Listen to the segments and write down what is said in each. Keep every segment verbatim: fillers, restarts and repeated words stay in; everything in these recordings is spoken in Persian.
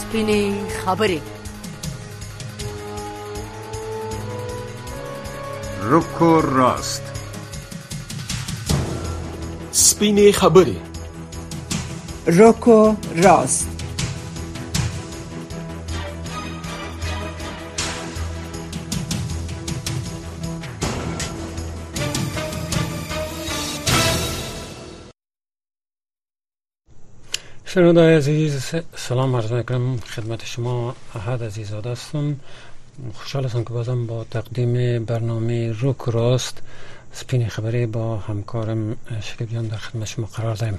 سپینې خبرې. رکو راست. سپینې خبرې. رکو راست. شنونده‌های عزیز سلام عرض می‌کنم خدمت شما. احد عزیزاده هستم. خوشحال هستم که بازم با تقدیم برنامه روک راست سپین خبری با همکارم شکیبیان در خدمت شما قرار داریم.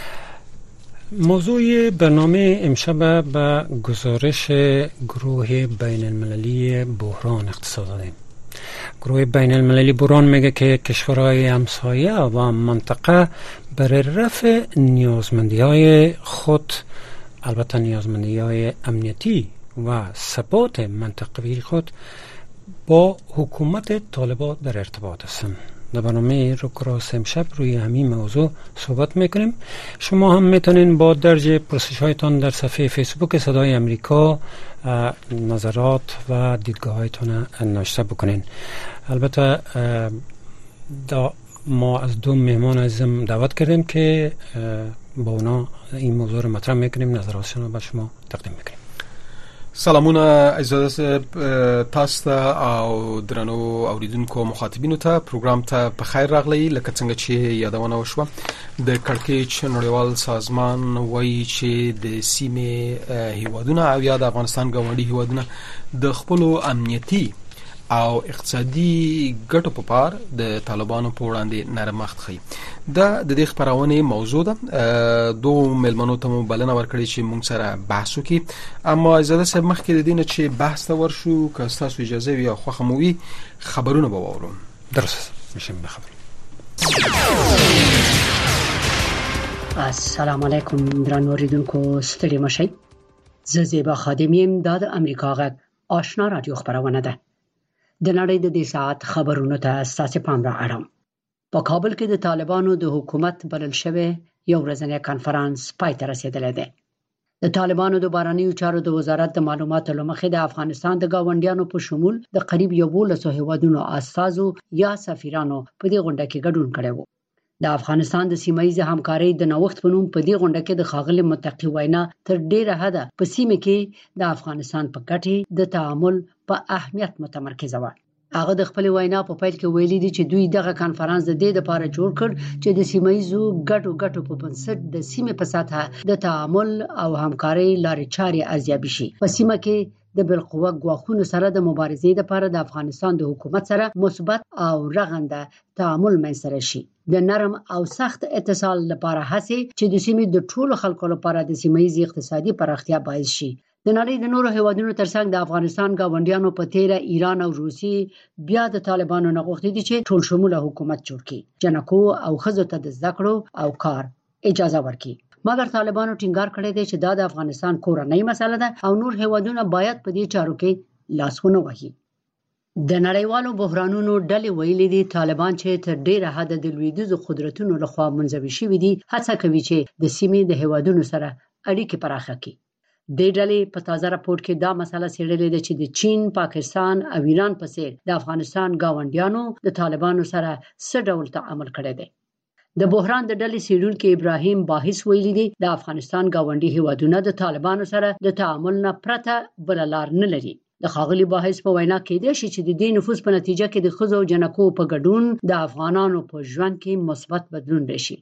موضوع برنامه امشب به گزارش گروه بین المللی بحران اختصاص دادیم. گروه بین المللی بحران میگه که کشورهای همسایه و منطقه برای رفع نیازمندی های خود، البته نیازمندی های امنیتی و ثبات منطقوی خود، با حکومت طالبان در ارتباط هستند. در برنامه روک راست امشب روی همین موضوع صحبت میکنیم. شما هم میتونین با درج پرسش هایتان در صفحه فیسبوک صدای امریکا نظرات و دیدگاه هایتان نوشته بکنین. البته ما از دو مهمان عزیزم دعوت کردیم که با اونا این موضوع رو مطرح میکنیم، نظراتشون رو به شما تقدیم میکنیم. سلامونه عزیزاده تاسو ته او درنو اوریدونکو مخاطبینو ته پروګرام ته په خیر راغلی. لکه څنګه چې یادونه وشوه د کړکېچ نړیوال سازمان وایي چې د سیمې هیوادونه او یا د افغانستان ګاونډي هیوادونه د خپلو امنیتي او اقتصادي ګټو په پار د طالبانو په وړاندې نرمښت ښیي. دا د دې خبرونه موضوع ده. دوه ملمنو ته مو بلنه ورکړې چې موږ سره بحث وکړي، اما اجازه سه مخکې د دینه چې بحث ته ورشو که تاسو اجازه وي او خوښه مو وي خبرونه به واورو. درست میشم به خبر. السلام علیکم درنو اوریدونکو، ستړي مشئ. زه زیبا خادم یم. دا د امریکا غږ آشنا رادیو خبرونه ده. د نړۍ د دې ساعت خبرونو ته ستاسو پام را اړوم. په کابل کې د طالبانو د حکومت بلل شوی یو ورځنی کانفرنس پای ته رسیدلی دی. د طالبانو د بهرنیو چارو د وزارت د معلوماتو له مخې د افغانستان د ګاونډیانو په شمول د قریب یولسو هیوادونو استازو یا سفیرانو په دې غونډه کې ګډون کړی و. د افغانستان د سیمه ییزې همکارۍ د نوښت په نوم په دې غونډه کې د ښاغلي متقي وینا تر ډیره حده په سیمه کې د افغانستان په ګټې د تعامل په اهمیت متمرکزه وه. هغه د خپل وینا په پیل کې ویلي دي چې دوی دغه کانفرنس د دې لپاره جوړ کړ چې د سیمه ییزو ګټو ګټو په بنسټ د سیمې په سطحه د تعامل او همکارۍ لارې چارې ارزیابي شي. په سیمه کې د بالقوه ګواښونو سره د مبارزې لپاره د افغانستان د حکومت سره مثبت او رغنده تعامل منځته شي. د نرم او سخت اتصال لپاره هڅې چې د سیمې د ټولو خلکو لپاره د سیمه ییزې اقتصادي پراختیا باعث شي. د نړۍ د نورو هیوادونو ترڅنګ د افغانستان ګاونډیانو په تیره ایران او روسیې بیا د طالبانو نه غوښتي دي چې ټول شموله حکومت جوړ کړي، جنکو او ښځو ته د زده کړو او کار اجازه ورکړي. مګر طالبانو ټینګار کړی دی چې دا د افغانستان کورنۍ مسله ده او نور هیوادونه باید په دې چارو کې لاس ونه وهي. د نړیوالو بحرانونو ډلې ویلي دي طالبان چې تر ډیره حده د لویدیځو قدرتونو لخوا منځوي شوي دي هڅه کوي چې د سیمې د هیوادونو سره اړیکې پراخه کړي. د ډلې په تازه راپور کې دا مسله څېړلې ده چې د چین، پاکستان او ایران په څیر د افغانستان ګاونډیانو د طالبانو سره څه ډول تعامل کړی دی. د بحران د ډلې څېړونکي ابراهیم باحث ویلي دي د افغانستان ګاونډي هیوادونه د طالبانو سره د تعامل نه پرته بله لار نه لري. د ښاغلي باحث په وینا کېدای شي چې د دې نفوذ په نتیجه کې د ښځو او جنکو په ګډون د افغانانو په ژوند کې مثبت بدلون راشي.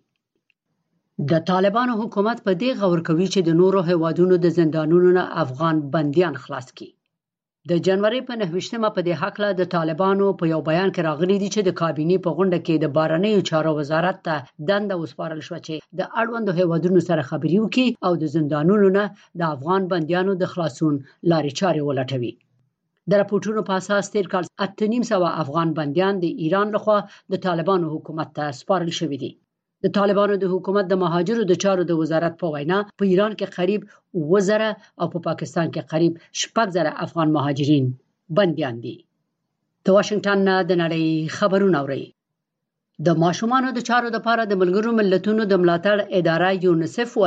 د طالبانو حکومت په دې غور کوي چې د نورو هیوادونو د زندانونو نه افغان بندیان خلاص کړي. د جنوري په نهه ویشتمه په دې هکله د طالبانو په یو بیان کې راغلي دي چې د کابینې په غونډه کې د بهرنیو چارو وزارت ته دنده وسپارل شوه چې د اړوندو هیوادونو سره خبرې وکړي او د زندانونو نه د افغان بندیانو د خلاصون لارې چارې ولټوي. د راپورټونو په اساس تیر کال اته نیم سوه افغان بندیان د ایران لخوا د طالبانو حکومت ته سپارل شوي دي. د طالبانو د حکومت د مهاجرو د چارو د وزارت په وینا په ایران کې قریب اووه زره او په پاکستان کې قریب شپږ زره افغان مهاجرین بندیان دي. د واشنگټن نه د نړۍ خبرونه اوري. د ماشومانو د چارو لپاره د ملګرو ملتونو د ملاتړ اداره یونیسف وايي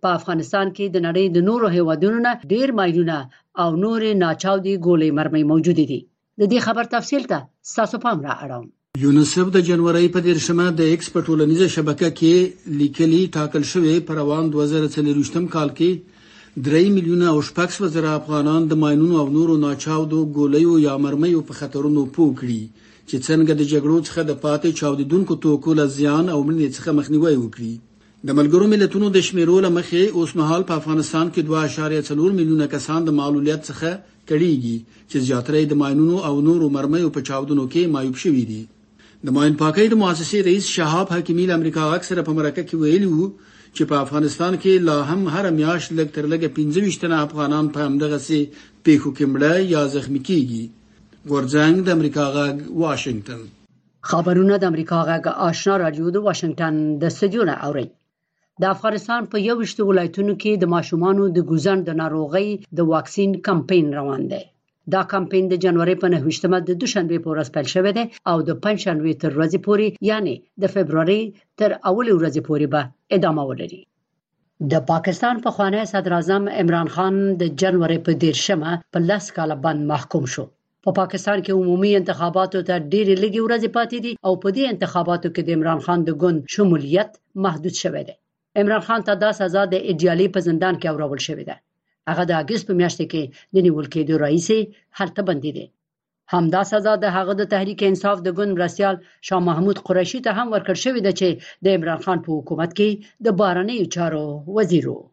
په افغانستان کې د نړۍ د نورو هیوادونو نه ډیر ماینونه او نور ناچاودي ګولې مرمۍ موجود دي. د دې خبر تفصیل ته تاسو پام را اړوم. یونیسف د جنوري په دیرشمه د ایکس په ټولنیزه شبکه کې لیکلي ټاکل شوی پر روان دوه زره څلورویشتم کال کې درې میلیونه او شپږ زره افغانان د ماینونو او نورو ناچاودو ګولیو یا مرمیو په خطرونو پوه کړي چې څنګه د جګړو څخه د پاتې چاودیدونکو توکو له زیان او مړینې څخه مخنیوي وکړي. د ملګرو ملتونو د شمیرو له مخې اوس مهال په افغانستان کې دوه اعشاریه څلور میلیونه کسان د معلولیت څخه کړيږي چې زیاتره د ماینونو او نورو مرمیو په چاودنو کې معیوب شوي دي. د ماین پاکۍ د مؤسسې رئیس شهاب حکیمی له امریکا اکثره په مرکه کې ویلي وو چې په افغانستان کې لا هم هر میاشت لږ تر لږه پنځه ویشت تنه افغانان په همدغه سي پیښو کې مړه یا زخمی کیږي. ګورځنګ د امریکا غږ واشنگټن. خبرونه د امریکا غږ آشنا رادیو د واشنگټن د استودیو نه اوري. د افغانستان په یو ویشت ولایتونو کې د ماشومانو د ګوزن د ناروغۍ د واکسین کمپاین روان دی. دا کمپاین د جنوري په نهه ویشتمه د دوشنبه په ورځ پیل شوی دی او د پنځشنبه تر ورځې پورې یعنی د فبرवरी تر اولې ورځې پورې به ادامه ولري. د پاکستان په خوانی صدر اعظم عمران خان د جنوري په دیرشمه په لاس کاله بند محکوم شو. په پا پاکستان کې عمومي انتخاباتو ته ډېرې لږې ورځې پاتې دي او په دې انتخاباتو کې د عمران خان د ګوند شمولیت محدود شوی دی. عمران خان ته دا سزا د ایډیالي په زندان کې اورول شوې ده. هغه د اگست په میاشت کې د نیول کېدو رئیس هلته بندي دي. همدا سزا د هغه د تحریک انصاف د ګوند مرستیال شاه محمود قریشي ته هم ورکړل شوې ده چې د عمران خان په حکومت کې د بهرنیو چارو وزیر و.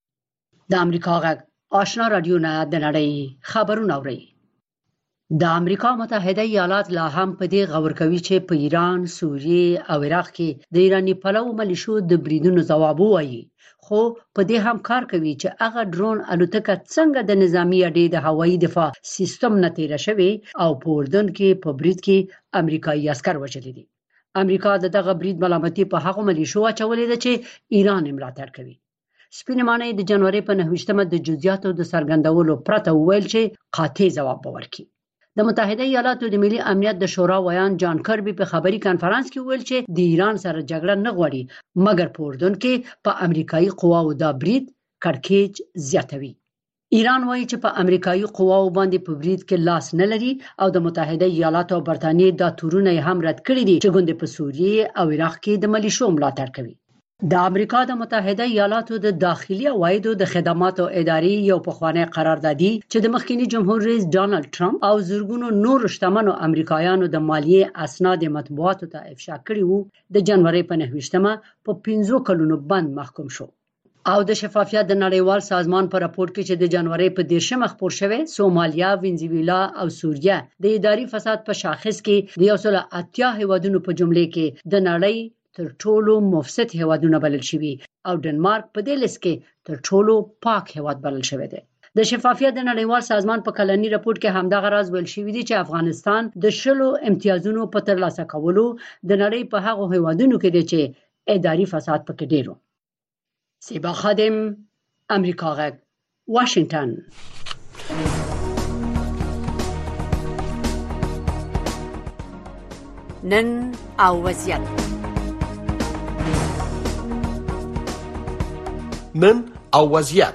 د امریکا غږ آشنا رادیو نه د نړۍ خبرونه اوري. د امریکا متحده ایالات لا هم په دې غور کوي چې په ایران، سوریه او عراق کې د ایرانی پلو ملیشو د بریدونو ځواب وایي، خو په دې هم کار کوي چې هغه ډرون الوتکه څنګه د نظامی اډې د هوایي دفاع سیستم نه تیر شوی او په اردن کې په برید کې امریکایي عسكر وژلي دي. امریکا د دغه برید ملامتي په هغه ملیشو اچولې ده چې ایران ملاتړ کوي. سپینې مانۍ د جنوري په نهه ویشتمه د جزئیاتو د څرګندولو پرته وویل چې قاطع ځواب ورکړي. د متحده ایالاتو د ملي امنیت د شورا ویان جان کربي په خبري کانفرنس کې ویل چې د ایران سره جګړه نه غواړي، مګر په اردن کې په امریکایي قواو دا برید کړکېچ زیاتوي. ایران وایي چې په امریکایي قواو باندې په برید کې لاس نه لري او د متحده ایالاتو او برتانیې دا تورونه هم رد کړي دي چې ګوند په سوریه او عراق کې د ملیشو ملاتړ کوي. د امریکا د متحده ایالاتو د داخلي عوایدو د خدماتو ادارې یو پخوانی قراردادي چې د مخکنی جمهور رئیس ډانلډ ټرمپ او زورګونو نور شتمنو امریکایانو د مالیې اسناد مطبوعاتو ته افشا کړي وو د جنوري په نهه ویشتمه په پنځو کلونو بند محکوم شو. او د شفافیت د نړیوال سازمان په راپور کې چې د جنوري په دیرشمه خپور شوی، سومالیا، وینزویلا او سوریه د اداري فساد په شاخص کې د یو سل اتیا هیوادونو په جملې کې د نړۍ تر ټولو مفسد هیوادونه بلل شوي او ډنمارک په دې لیست کې تر ټولو پاک هیواد بلل شوی دی. د شفافیت د نړیوال سازمان په کلنی راپور کې همدغه راز ویل شوی دی چې افغانستان د شلو امتیازونو په ترلاسه کولو د نړۍ په هغو هیوادونو کې دی چې اداري فساد پکې ډیرو. سیبا خادم، امریکا غږ، واشنگټن. نن او وضعیت. نن او وضعیت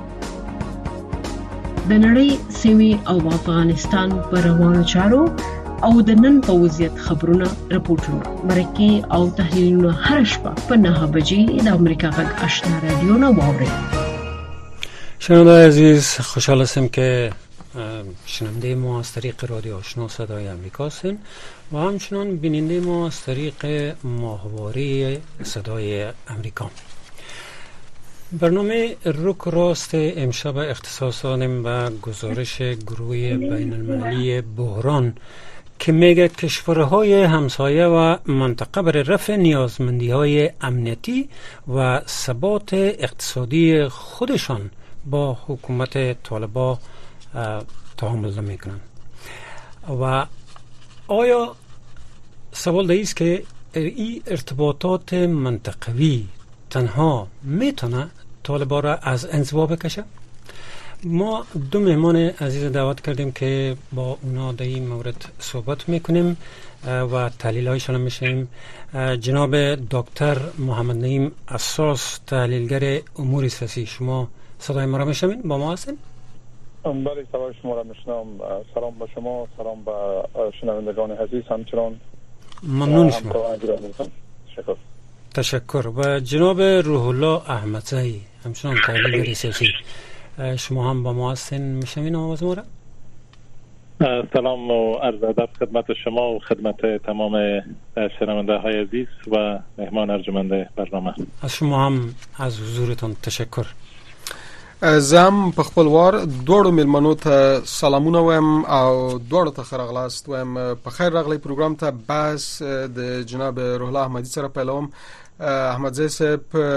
د نړۍ سیمې او افغانستان پر روانو چارو او د نن په وضعیت خبرونه، راپورټونه، مرکې او تحلیلونه هر شپه په نهه بجې د امریکا غږ آشنا رادیو نه واورئ. شنونده‌های عزیز، خوشحال هستم که شنونده ما از طریق رادیو آشنا صدای امریکا هستین و همچنان بیننده ما از طریق ماهواره صدای امریکا. برنامه رک راست امشب اختصاص دادیم به گزارش گروه بین المللی بحران که میگه کشورهای همسایه و منطقه برای رفع نیازمندی‌های امنیتی و ثبات اقتصادی خودشان با حکومت طالبان تعامل نمیکنند. و آیا سوال است که این ارتباطات منطقوی تنها میتونه طالبان را از انزوا بکشه؟ ما دو مهمان عزیز دعوت کردیم که با اونا در این مورد صحبت میکنیم و تحلیل هایشان میشیم. جناب دکتر محمد نعیم اساس، تحلیلگر امور سیاسی، شما صدای ما را میشنوین؟ با ما هستین؟ بله، صدای شما را میشنوم. سلام با شما، سلام با شنوندگان عزیز، همچنان ممنون شما. تشکر. تشکر. و جناب روح الله احمدزئی، همچنان تحلیلگر سیاسی، شما هم با ما هستین، میشنوین آواز ما را؟ سلام و عرض ادب خدمت شما و خدمت تمام شنونده های عزیز و مهمان ارجمند برنامه. از شما هم از حضورتون تشکر. زم په خپل وار دوړو ملمنو ته سلامونه وایم او دوړو ته ښه راغلاست وایم. په خیر راغلی پروګرام ته. بحث د جناب روح الله احمدي سره پیلوم. احمدزی صاحب،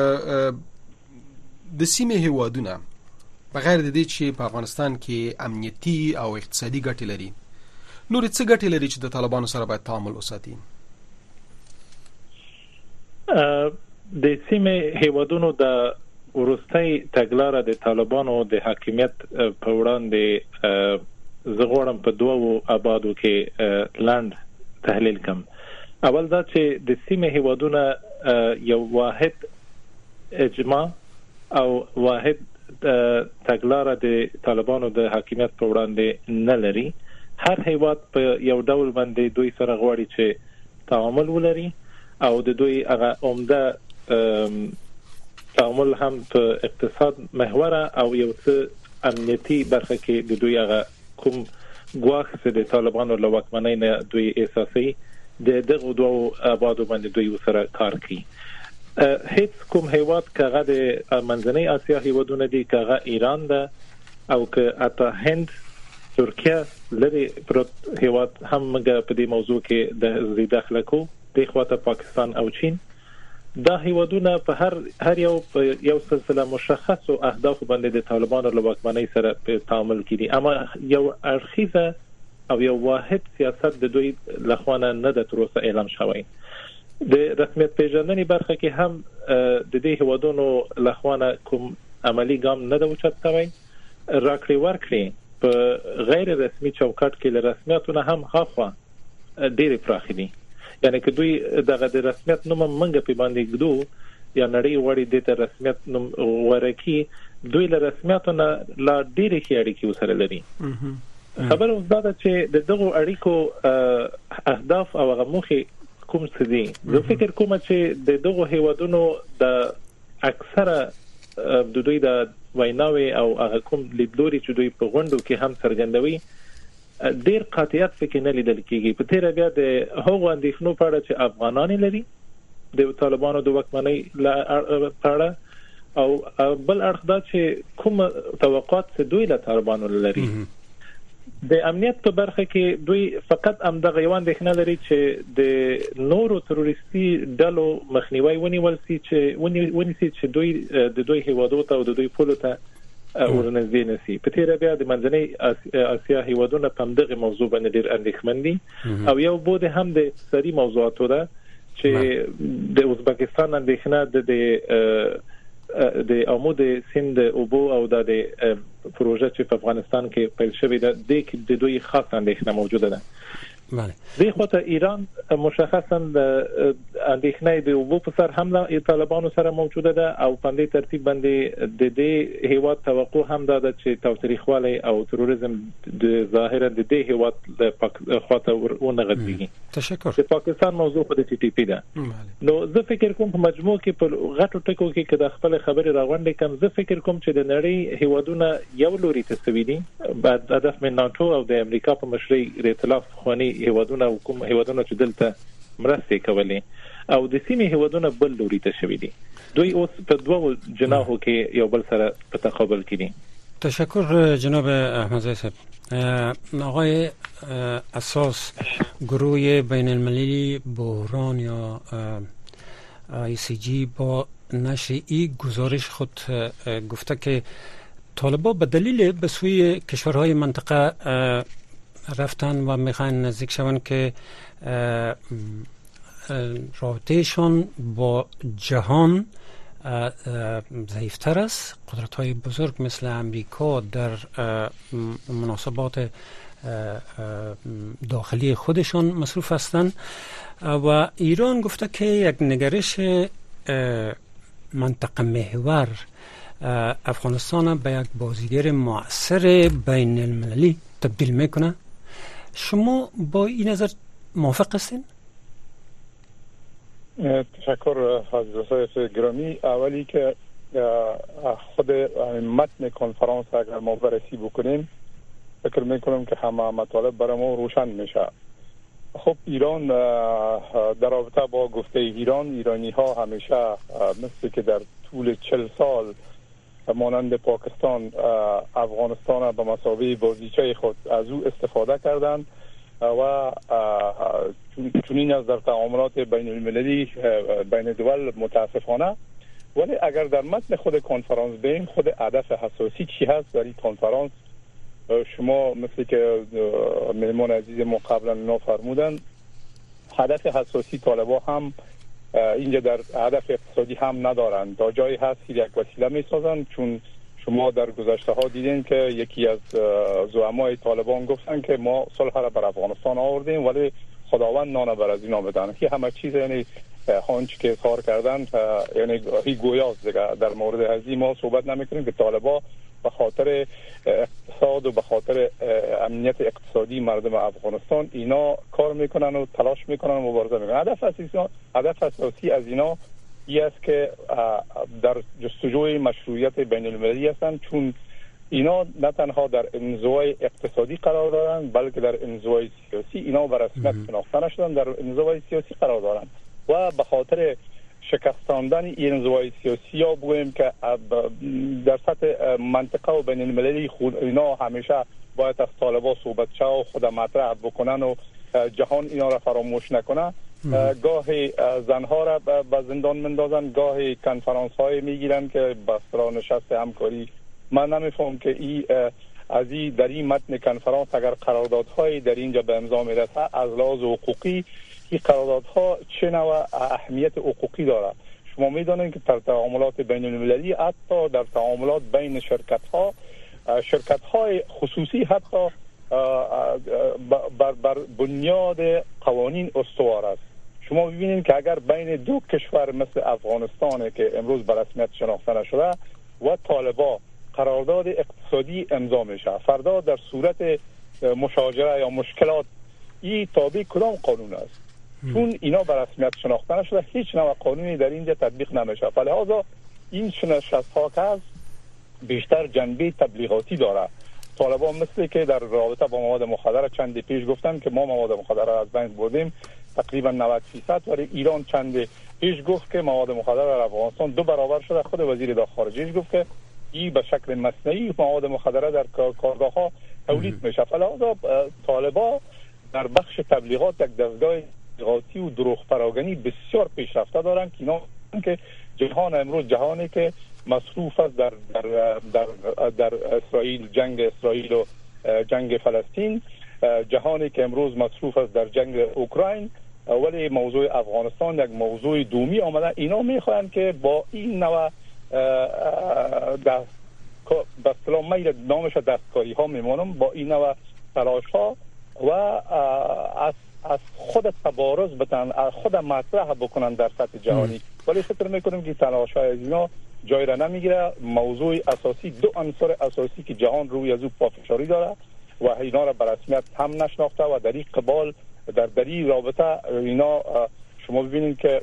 د سیمې هیوادونه بغیر د دې چې په افغانستان کې امنیتي او اقتصادي ګټې لري، نورې څه ګټې لري چې د طالبانو سره باید تعامل وساتي؟ د سیمې هیوادونو د ورستۍ تګلاره د طالبانو د حاکمیت په وړاندې زه غواړم په دوو ابعادو کې لاند تحلیل کوم. اول دا چې د سیمې هیوادونه یو واحد اجماع او واحد تګلاره د طالبانو د حاکمیت په وړاندې نه لري. هر هیواد په یو ډول باندې دوی سره غواړي چې تعامل ولري او د دوی هغه عمده تعامل هم په اقتصاد محوره او یو څه امنیتي برخه کې د دوی هغه کوم ګواښ چې د طالبانو له واکمنۍ نه دوی احساسي د دغه دوه ابعادو باندې دوی سره کار کوي. هیڅ کوم هیواد کغه د منځنۍ اسیا هیوادونه دي، کغه ایران ده او که اته هند، ترکیه لري پروت هیواد هم موږ په دې موضوع کې د داخله کو د خواته پاکستان او چین. دا هیوادونه په هر هر یو یو سلسله مشخص او اهداف باندې د طالبانو له واکمنۍ سره په تعامل کړي، اما یو اړخیزه او یو واحد سیاست د دوی لخوانه نه د تروسه اعلان شوی. د رسمیت پیژندنې برخه کې هم د دې هیوادونو لخوانه کوم عملی ګام نه د اوچت شوی. راکړې ورکړې په غیر رسمي چوکاټ کې له رسمیتونو هم خاصه ډېر پراخ دي. یعنی که دوی دغه د رسمیت نوم منګه په باندې ګدو یا نړۍ وړي د رسمیت نوم ورکی، دوی له رسمیتونو لا ډېر ښه اړیکې وسره لري. خبر اوس دا چې د دغه اړیکو اهداف او غموخي کوم څه دي. زه فکر کوم چې د دغه هیوادونو د اکثره د دوی د ویناوي او هغه کوم لیدلوري چې دوی په غونډو کې هم څرګندوي ډیر قاطعیت پکې نه لیدل کېږي. په تیر بیا د هغو اندېښنو په اړه چې افغانان لري د طالبانو د واکمنۍ په اړه او بل اړخ دا چې کوم توقعات چې دوی له طالبانو لري. د امنیت په برخه کې دوی فقط امدغه یو اندېښنه لري چې د نورو تروریستي ډلو مخنیوي ونیول سي چې ونیسي چې دوی د دوی هیوادو ته او د دوی پولو ته ورنږدې نشي. په تیر بیا د منځنۍ اسیا هیوادونه په دغه موضوع باندې ډېر اندېښمن دي او یو بود هم د اقتصادي موضوعاتو ده چې د ازبکستان اندېښنه د د عمود سیند اوبو او د پروژه چې په افغانستان کې پیل شوې ده د دوی خاص اندېښنه موجوده ده. بله. د خواته ایران مشخصا د اندېښنې د اوبو په سر حمله طالبانو سره موجوده ده او په دې ترتیب باندې د دې هیواد توقع هم ده چې تاوتریخوالی او تروریزم د ظاهرا د دې هیواد د خواته ورونه غځيږي. تشکر. د پاکستان موضوع په ټي ټي پی ده. نو زه فکر کوم په مجموع کې په غټو ټکو کې کله خپل خبرې راغونډې کوم، زه فکر کوم چې د نړۍ هیوادونه یو لوري ته سوي دي بعد هدف من ناتو او د امریکا په مشرۍ د ائتلاف خواني هیوادونه او کوم هیوادونه چې دلته مرستې کولې او د سیمې هیوادونه بل لوري ته شوي دي. دوی اوس په دوو جناحو کې یو بل سره په تقابل کې دي. تشکر جناب احمدزئی صاحب. آقای اساس، گروه بین المللی بحران یا آی سی جی با نشر این گزارش خود گفته که طالبان به دلیل به سوی کشورهای منطقه رفتن و میخوان نزدیک شون که رابطهشان با جهان ضعیفتر است. قدرت‌های بزرگ مثل امریکا در مناسبات داخلی خودشان مصروف هستند و ایران گفته که یک نگرش منطقه محور افغانستان به یک بازیگر مؤثر بین المللی تبدیل میکنه. شما با این نظر موافق هستین؟ تشکر حضرت گرامی. اولی که خود متن کنفرانس اگر ما بررسی بکنیم فکر میکنم که همه مطالب برای ما روشن میشه. خب ایران در رابطه با گفته ایران، ایرانی ها همیشه مثل که در طول چل سال مانند پاکستان افغانستان به مثابه بازیچه خود از او استفاده کردند و چنین از در تعاملات بین المللی بین دول متاسفانه. ولی اگر در متن خود کنفرانس بین خود هدف اساسی چی هست در این کنفرانس، شما مثل که مهمان عزیز ما قبلا اینا فرمودن، هدف اساسی طالبا هم اینجا در هدف اقتصادی هم ندارند. تا جایی هست یک وسیله می سازند، چون شما در گذشته ها دیدین که یکی از زعمای طالبان گفتن که ما صلح را بر افغانستان آوردیم ولی خداوند نان بر از اینا بدن. که همه چیز یعنی هانچ که اظهار کردن یعنی هی گویاست دیگه. در مورد هزی ما صحبت نمیکنیم که طالبا به خاطر اقتصاد و به خاطر امنیت اقتصادی مردم افغانستان اینا کار میکنن و تلاش میکنن و مبارزه میکنن. هدف اساسی هدف اساسی از اینا این است که در جستجوی مشروعیت بین المللی هستند، چون اینا نه تنها در انزوای اقتصادی قرار دارند بلکه در انزوای سیاسی اینا به رسمیت شناخته نشدن، در انزوای سیاسی قرار دارند و به خاطر شکستاندن این انزوای سیاسی ها بگوییم که در سطح منطقه و بین المللی خود اینا همیشه باید از طالبا صحبت شه و خود مطرح بکنن و جهان اینا را فراموش نکنه. گاهی زنها را به زندان مندازن، گاهی کنفرانس های میگیرن که بستر نشست همکاری. من نمیفهم که ای از این در این متن کنفرانس اگر قراردادهای در اینجا به امضا میرسه از لحاظ حقوقی این قراردادها چه نوع اهمیت حقوقی داره. شما میدونید که در تعاملات بین المللی حتی در تعاملات بین شرکت ها شرکت های خصوصی حتی بر, بر بنیاد قوانین استوار است. شما ببینید که اگر بین دو کشور مثل افغانستان که امروز به رسمیت شناخته نشده و طالبا قرارداد اقتصادی امضا میشه، فردا در صورت مشاجره یا مشکلات این تابع کدام قانون است؟ چون اینا به رسمیت شناخته نشده هیچ نوع قانونی در اینجا تطبیق نمیشه. فلذا این شناخت ها که هست بیشتر جنبه تبلیغاتی داره. طالبان مثل که در رابطه با مواد مخدر چند پیش گفتن که ما مواد مخدر را از بین بردیم تقریبا نود درصد، ولی ایران چند پیش گفت که مواد مخدر در افغانستان دو برابر شده. خود وزیر داخل خارجه گفت که این به شکل مصنوعی مواد مخدر در کارگاه ها تولید میشه. فلذا طالبان در بخش تبلیغات یک دستگاه تبلیغاتی و دروغ پراگنی بسیار پیشرفته دارن که اینا که جهان امروز جهانی که مصروف است در در در در اسرائیل، جنگ اسرائیل و جنگ فلسطین، جهانی که امروز مصروف است در جنگ اوکراین، ولی موضوع افغانستان یک موضوع دومی آمده. اینا میخواهند که با این نوع دست به اصطلاح میل نامش دستکاری ها میمونم، با این نوع تلاش ها و از از خود تبارز بتن، خود مطرح بکنن در سطح جهانی. ولی فکر میکنم که تلاش های از اینا جای را نمیگیره. موضوع اساسی، دو عنصر اساسی که جهان روی از او پافشاری داره و اینا را به رسمیت هم نشناخته و در این قبال در دری رابطه اینا شما ببینید که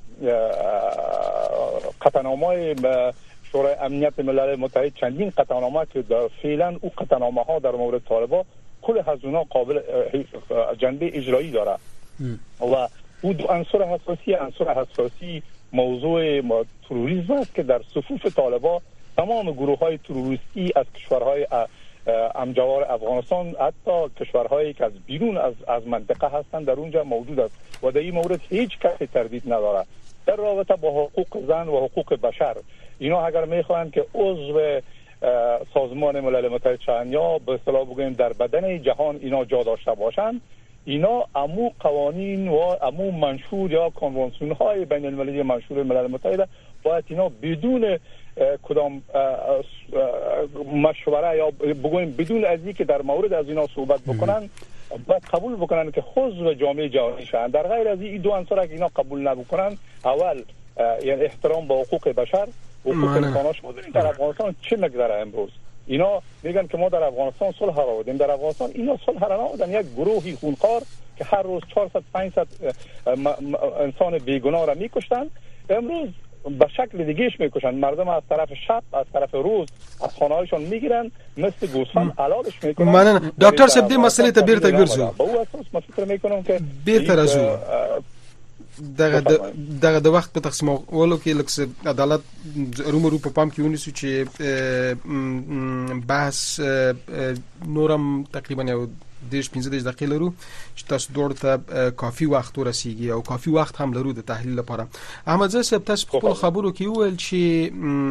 قطعنامه شورای امنیت ملل متحد چندین قطعنامه که فعلا او قطعنامه ها در مورد طالبان کل از اونا قابل جنبه اجرایی داره و او دو عنصر اساسی عنصر اساسی موضوع تروریسم است که در صفوف طالبان تمام گروه های تروریستی از کشورهای همجوار افغانستان حتی کشورهایی که از بیرون از از منطقه هستند در اونجا موجود است و در این مورد هیچ کسی تردید نداره. در رابطه با حقوق زن و حقوق بشر اینا اگر میخواهند که عضو سازمان ملل متحد شون یا به اصطلاح بگوییم در بدن جهان اینا جا داشته باشند، اینا امو قوانین و امو منشور یا کنوانسیون های بین المللی منشور ملل متحد باید اینا بدون کدام مشوره یا بگویم بدون از اینکه در مورد از اینا صحبت بکنن باید قبول بکنن که عضو جامعه جهانی شدن. در غیر از این دو عنصر که اینا قبول نبکنن، اول یعنی احترام به حقوق بشر، حقوق انساناش بودن در افغانستان چه مقدار امروز اینا میگن که ما در افغانستان صلح را آوردیم. در افغانستان اینا صلح را آوردن، یک گروهی خونخوار که هر روز چهارصد پانصد انسان بیگناه را میکشتن، امروز به شکل دیگهش میکشن. مردم از طرف شب، از طرف روز از خانه‌هایشان میگیرن، مثل گوسفند علالش میکنن. من دکتر صاحب دې مسئله ته بیرته ګرځو. په اساس ما فکر میکنم که بیرته راځو دغه دغه د وخت په تقسیمولو کې لکه عدالت رومرو په پام کې ونیسو چې بحث نورم تقریبا یو دیش پنځه دیش دقیقې لرو چې تاسو دوړ ته کافي وخت ورسیږي او کافي وخت هم لرو د تحلیل لپاره. احمد زه صاحب تاسو په خپل خبرو کې وویل چې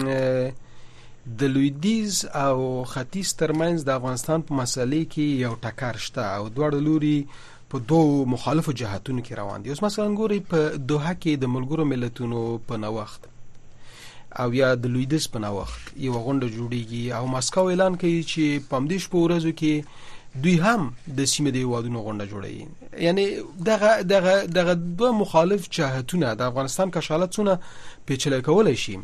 د لویدیز او ختیځ ترمنځ د افغانستان په مسلې کې یو ټکر شته او دواړه لوري په دوه مخالفو جهاتونو کې روان دي. اوس مثلا ګوري په دوحه کې د ملګرو ملتونو په نوښت او یا د لویدیز په نوښت یو غونډه جوړیږي او ماسکو اعلان کوي چې په همدې شپو ورځو کې دوی هم د سیمې د هیوادونو غونډه جوړوي. یعنی دغه دغه دغه دوه مخالف جهتونه د افغانستان کشالت څونه پیچلې کولای شي.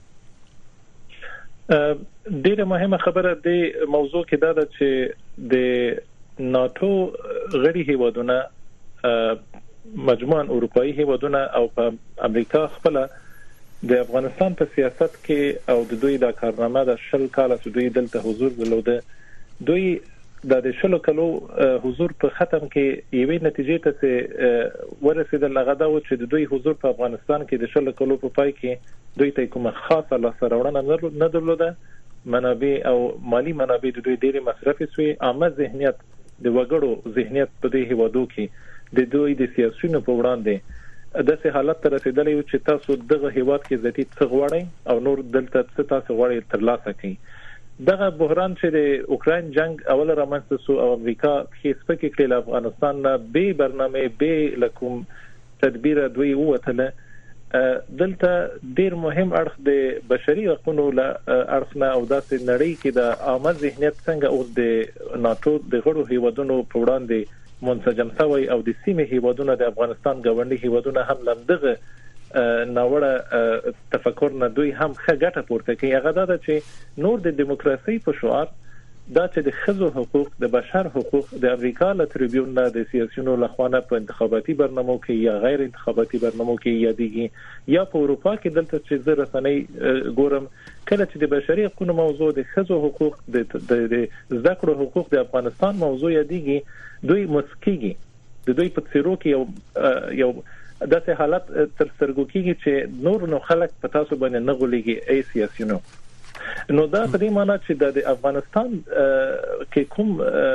ډیره مهمه خبره د موضوع کې دا ده چې د ناتو غړي هیوادونه مجموعاً اروپאי هیوادونه او په امریکا خپل د افغانستان په سیاست کې او د دوی د کارنامه د شل کاله چې دوی دلته حضور درلوده، دوی د شلو کلو حضور په ختم کې یوې نتیجې ته ورسېدل. هغه دا و چې د دوی حضور په افغانستان کې د شلو کلو په پای کې دوی ته کومه خاصه لاسته راوړنه نه درلوده. منابع او مالی منابع د دوی ډېرې مصرفي شوې. عامه ذهنیت د وګړو ذهنیت په دې هیوادو کې د دوی د سیاسيونو په وړاندې داسې حالت ته رسیدلی و چې تاسو دغه هیواد کې ذاتي څه غواړئ او نور دلته څه تاسو غواړئ ترلاسه کړئ. دغه بحران چې د اوکراین جنگ اول رامنځته شو او امریکا کې سپکې کړې له افغانستان نه به برنامه به لکم تدبیر دوی وته دلته ډیر مهم اړخ د بشري حقوقو له اړخ نه او داسې نړۍ کې د عامه ذهنیت څنګه اوس د ناتو د غړو هیوادونو په وړاندې منسجم شوی او د سیمې هیوادونو د افغانستان ګاونډي هیوادونو هم لمدغه ناوړه تفکر نه دوی هم ښه ګټه پورته کوي. هغه دا چې نور د دیموکراسي په شعار دا چې د ښځو حقوق، د بشر حقوق د امریکا له تریبیون نه د سیاسيونو لخوانه په انتخاباتي برنامو کې یا غیر انتخاباتي برنامو کې یادېږي، یا په اروپا کې دلته چې زه رسنۍ ګورم کله چې د بشري حقوقو موضوع، د ښځو حقوق، د زده کړو حقوق د افغانستان موضوع یادېږي، دوی مسکیږي. د دوی په څیرو کې یو یو داسې حالت تر سترګو کېږي چې نور نو خلک په تاسو باندې نه غولېږي ای سیاسيونو. نو دا په دې معنی چې د افغانستان کې کوم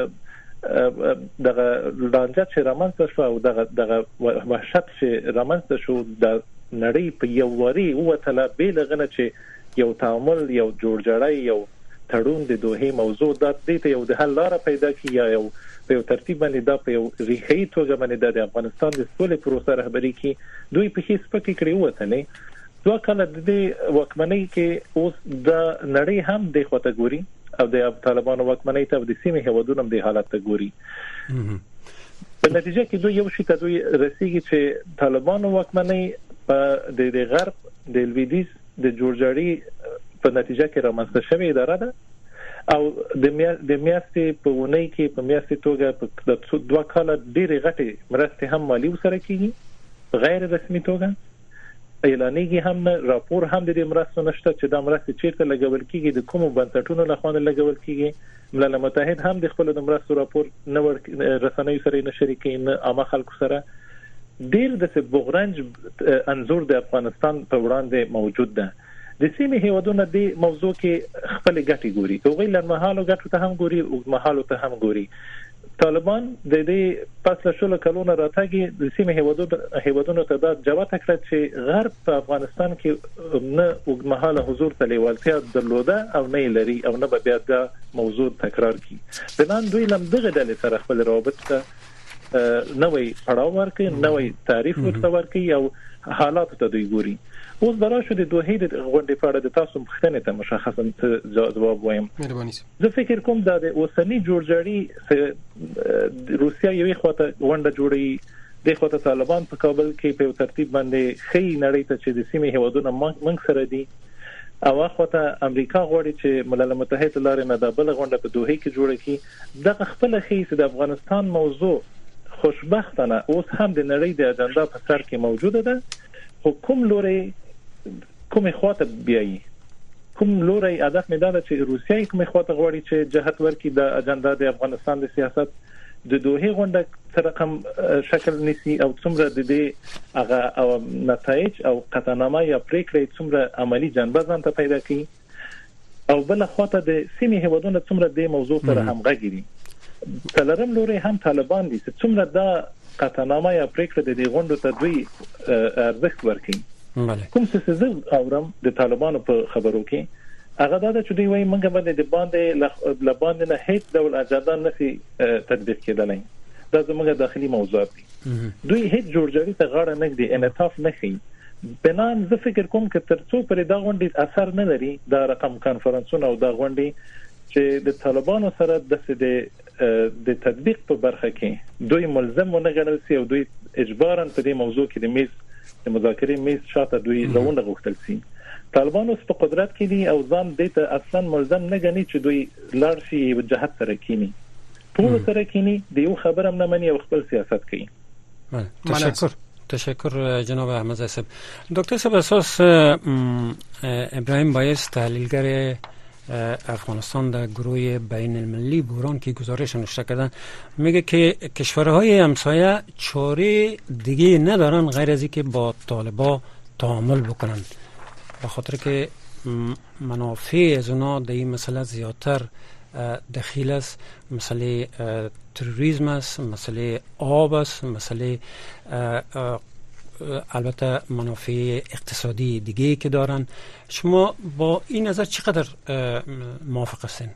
دغه لانجه چې رامنځته شو او دغه دغه وحشت چې رامنځته شو د نړۍ په یو وری وته به لغنه چې یو تعامل، یو جوړجاړی، یو تړون د دوه موضوع د دې ته یو د حل لار پیدا کی یا یو په یو ترتیب باندې دا په یو ریښې توګه باندې د افغانستان د سولې پروسه رهبری کی دوی په هیڅ پکې کړی وته نه. دوه کله د وکمنۍ کې اوس د نړۍ هم د خواته او د طالبانو وکمنۍ ته د سیمې هیوادونو د حالت ته ګوري. په نتیجه کې دوی یو شي ته دوی رسیږي چې طالبانو وکمنۍ په د غرب د لویدیز د جوړجاړي په نتیجه کې رامنځته شوې اداره ده او د میاشتې په ونۍ کې په میاشتې توګه په دوه کاله ډېرې غټې مرستې هم مالی وسره کیږي غیر رسمي توګه اعلانېږي، هم نه راپور هم د دې مرستو نشته چې دا مرستې چیرته لګول کیږي، د کومو بنسټونو لخوا لګول کیږي. ملل متحد هم د خپل د مرستو راپور نه ور رسنۍ سره نه شریکي نه عامه خلکو سره. ډېر د بغرنج انزور د افغانستان په وړاندې موجود ده. د سیمې هیوادونو د موضوع کې خپل ګټي ګوري، کومه لنمحالو ګټو ته هم ګوري او محالو ته هم ګوري. طالبان د دې پس له شلو کلونو راتګي د سیمې هیوادونو هیوادونو ته دا جواب کړ چې غرب په افغانستان کې نه وګمحاله حضور ته لیوالتیا درلوده او نه لري او نه به بیا دا موضوع تکرار کی. بنان دوی لم دغه ډلې سره خپل روابط ته نوې پړاو ورکړي، نوې تعریف ورته ورکړي او حالات ته دوی ګوري. اوس براشه د دوه د غونډې په اړه د تاسو مخکنه ته مشخصا جواب وایم. زه فکر کوم دا د اوسنی جوړجاړي روسیا یوې خواته غونډه جوړي، د خواته طالبان په کابل کې په ترتیب باندې خې نړۍ ته چې د سیمې هیوادونو منځ سره دي، او خواته امریکا غواړي چې ملل متحد لارې نه د بل غونډه په دوه کې جوړه کړي. د خپل خې د افغانستان موضوع خوشبختانه اوس هم د نړۍ د اجنډا په سر کې موجوده ده. حکومت لوري کومه خواته بیایي، کوم لوري هدف مې دا چې روسیه کومه خواته غواړي چې جهت ورکړي د اجنډا د افغانستان د سیاست د دوه غونډه سره کوم شکل نسی او څومره د دې هغه او نتایج او قطعنامه یا پریکړې څومره عملی جنبه ځان ته پیدا کړي، او بل خواته د سیمې هیوادونو څومره د موضوع سره همغږي. تلرم لوري هم طالبان دي چې څومره د قطعنامه یا پریکړه د دې غونډو ته دوی ارزښت ورکړي. کوم څه زه اورم د طالبانو په خبرو کې هغه دا چې دوی وايي موږ باندې د باندې ل باندې نه هیڅ ډول اجازه نشي تطبیق کېدلای. دا زموږ داخلي موضوع دي. دوی هیڅ جوړجاړي ته غاړه نه دي، انعطاف نه کوي. بنان زه فکر کوم چې ترڅو پر دا غونډې اثر نه لري دا رقم کانفرنسونه او دا غونډې چې د طالبانو سره د د تطبیق په برخه کې دوی ملزم ونه ګڼل شي او دوی اجباراً په دې موضوع کې د میز د مذاکرې میز شاته دوی لونه غوښتل شي. طالبان اوس په قدرت کې دي او ځان دې ته اصلا ملزم نه ګڼي چې دوی لار شي او جهت سره کینی، ټول سره کینی، د یو خبره نه مني او خپل سیاست کوي. تشکر تشکر جناب احمد صاحب. دکتر صاحب اساس ابراهیم بایس تحلیلگر افغانستان در گروه بین المللی بحران که گزارش نوشته کردن میگه که کشورهای همسایه چاره دیگه ندارن غیر از اینکه با طالبان تعامل بکنن، به خاطر که منافع از اونا در این مسئله زیادتر دخیل است. مسئله تروریسم است، مسئله آب است، مسئله البته منافع اقتصادی دیگه که دارن. شما با این نظر چقدر موافق هستین؟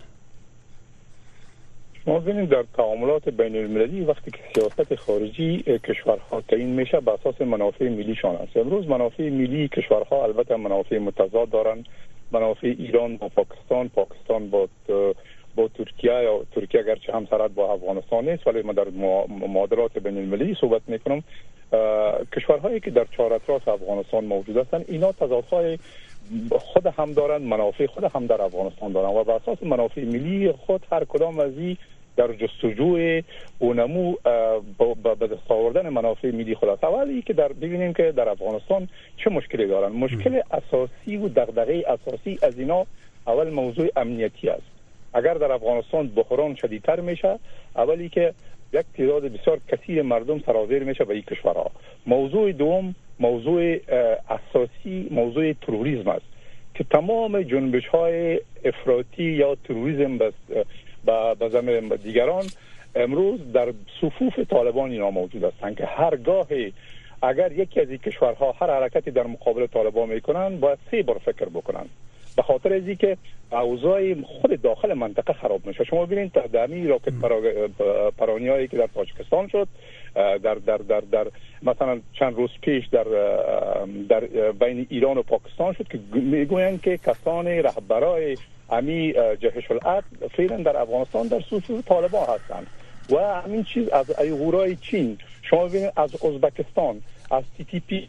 ما ببینید در تعاملات بین المللی وقتی که سیاست خارجی کشورها تعیین میشه بر اساس منافع ملیشان است. امروز منافع ملی کشورها البته منافع متضاد دارن. منافع ایران با پاکستان، پاکستان با با ترکیه یا ترکیه اگرچه همسرد با افغانستان است، ولی ما در معادلات بین المللی صحبت میکنم. کشورهایی که در چهار اطراف افغانستان موجود هستند اینا تضادهای خود هم دارند، منافع خود هم در افغانستان دارند و بر اساس منافع ملی خود هر کدام از این در جستجوی و نمو به دست آوردن منافع ملی خود است. اولی که در ببینیم که در افغانستان چه مشکلی دارند. مشکل اساسی و دغدغه اساسی از اینا اول موضوع امنیتی است. اگر در افغانستان بحران شدیدتر میشه، اولی که یک تعداد بسیار کثیر مردم سرازیر میشه به این کشورها. موضوع دوم موضوع اساسی موضوع تروریسم است که تمام جنبش های افراطی یا تروریسم به بزم دیگران امروز در صفوف طالبان اینا موجود هستند که هرگاه اگر یکی از این کشورها هر حرکتی در مقابل طالبان میکنن باید سه بار فکر بکنن، به خاطر از اینکه اوضاع خود داخل منطقه خراب میشه. شما ببینید در همین راکت پرانیایی که در تاجیکستان شد، در در در در مثلا چند روز پیش در در بین ایران و پاکستان شد که میگویند که کسان رهبرای امی جهش العدل فعلا در افغانستان در صفوف طالبان هستند و همین چیز از ایغورای چین. شما ببینید از ازبکستان، از تی تی پی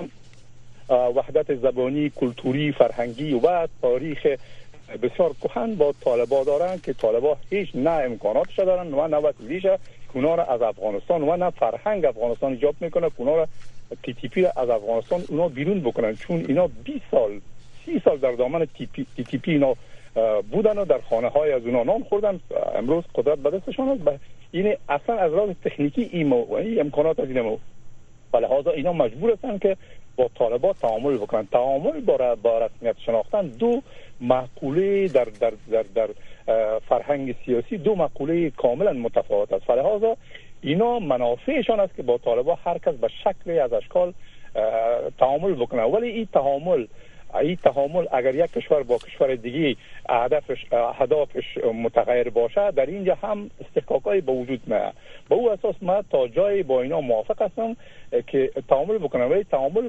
وحدت زبانی، کلتوری، فرهنگی و تاریخ بسیار کهن با طالبان دارند که طالبان هیچ نه امکاناتش دارن و نه وسیله‌اش که اونا را از افغانستان و نه فرهنگ افغانستان ایجاد میکنه که اونا را تی تی پی از افغانستان اونا بیرون بکنن، چون اینا بیست سال سی سال در دامن تی تی پی, تی پی اینا بودن و در خانه های از اونا نان خوردن. امروز قدرت به دستشان است. این اصلا از راز تکنیکی ایمو این امکانات از اینمو لحاظا اینا مجبور هستن که با طالبان تعامل بکنن. تعامل با با رسمیت شناختن دو مقوله در در در در فرهنگ سیاسی دو مقوله کاملا متفاوت است. لحاظا اینا منافعشان است که با طالبان هر کس به شکلی از اشکال تعامل بکنه، ولی این تعامل این تعامل اگر یک کشور با کشور دیگه هدفش هدفش متغیر باشه در اینجا هم استحقاقای به وجود میاد. به او اساس ما تا جای با اینا موافق هستم که تعامل بکنم، ولی تعامل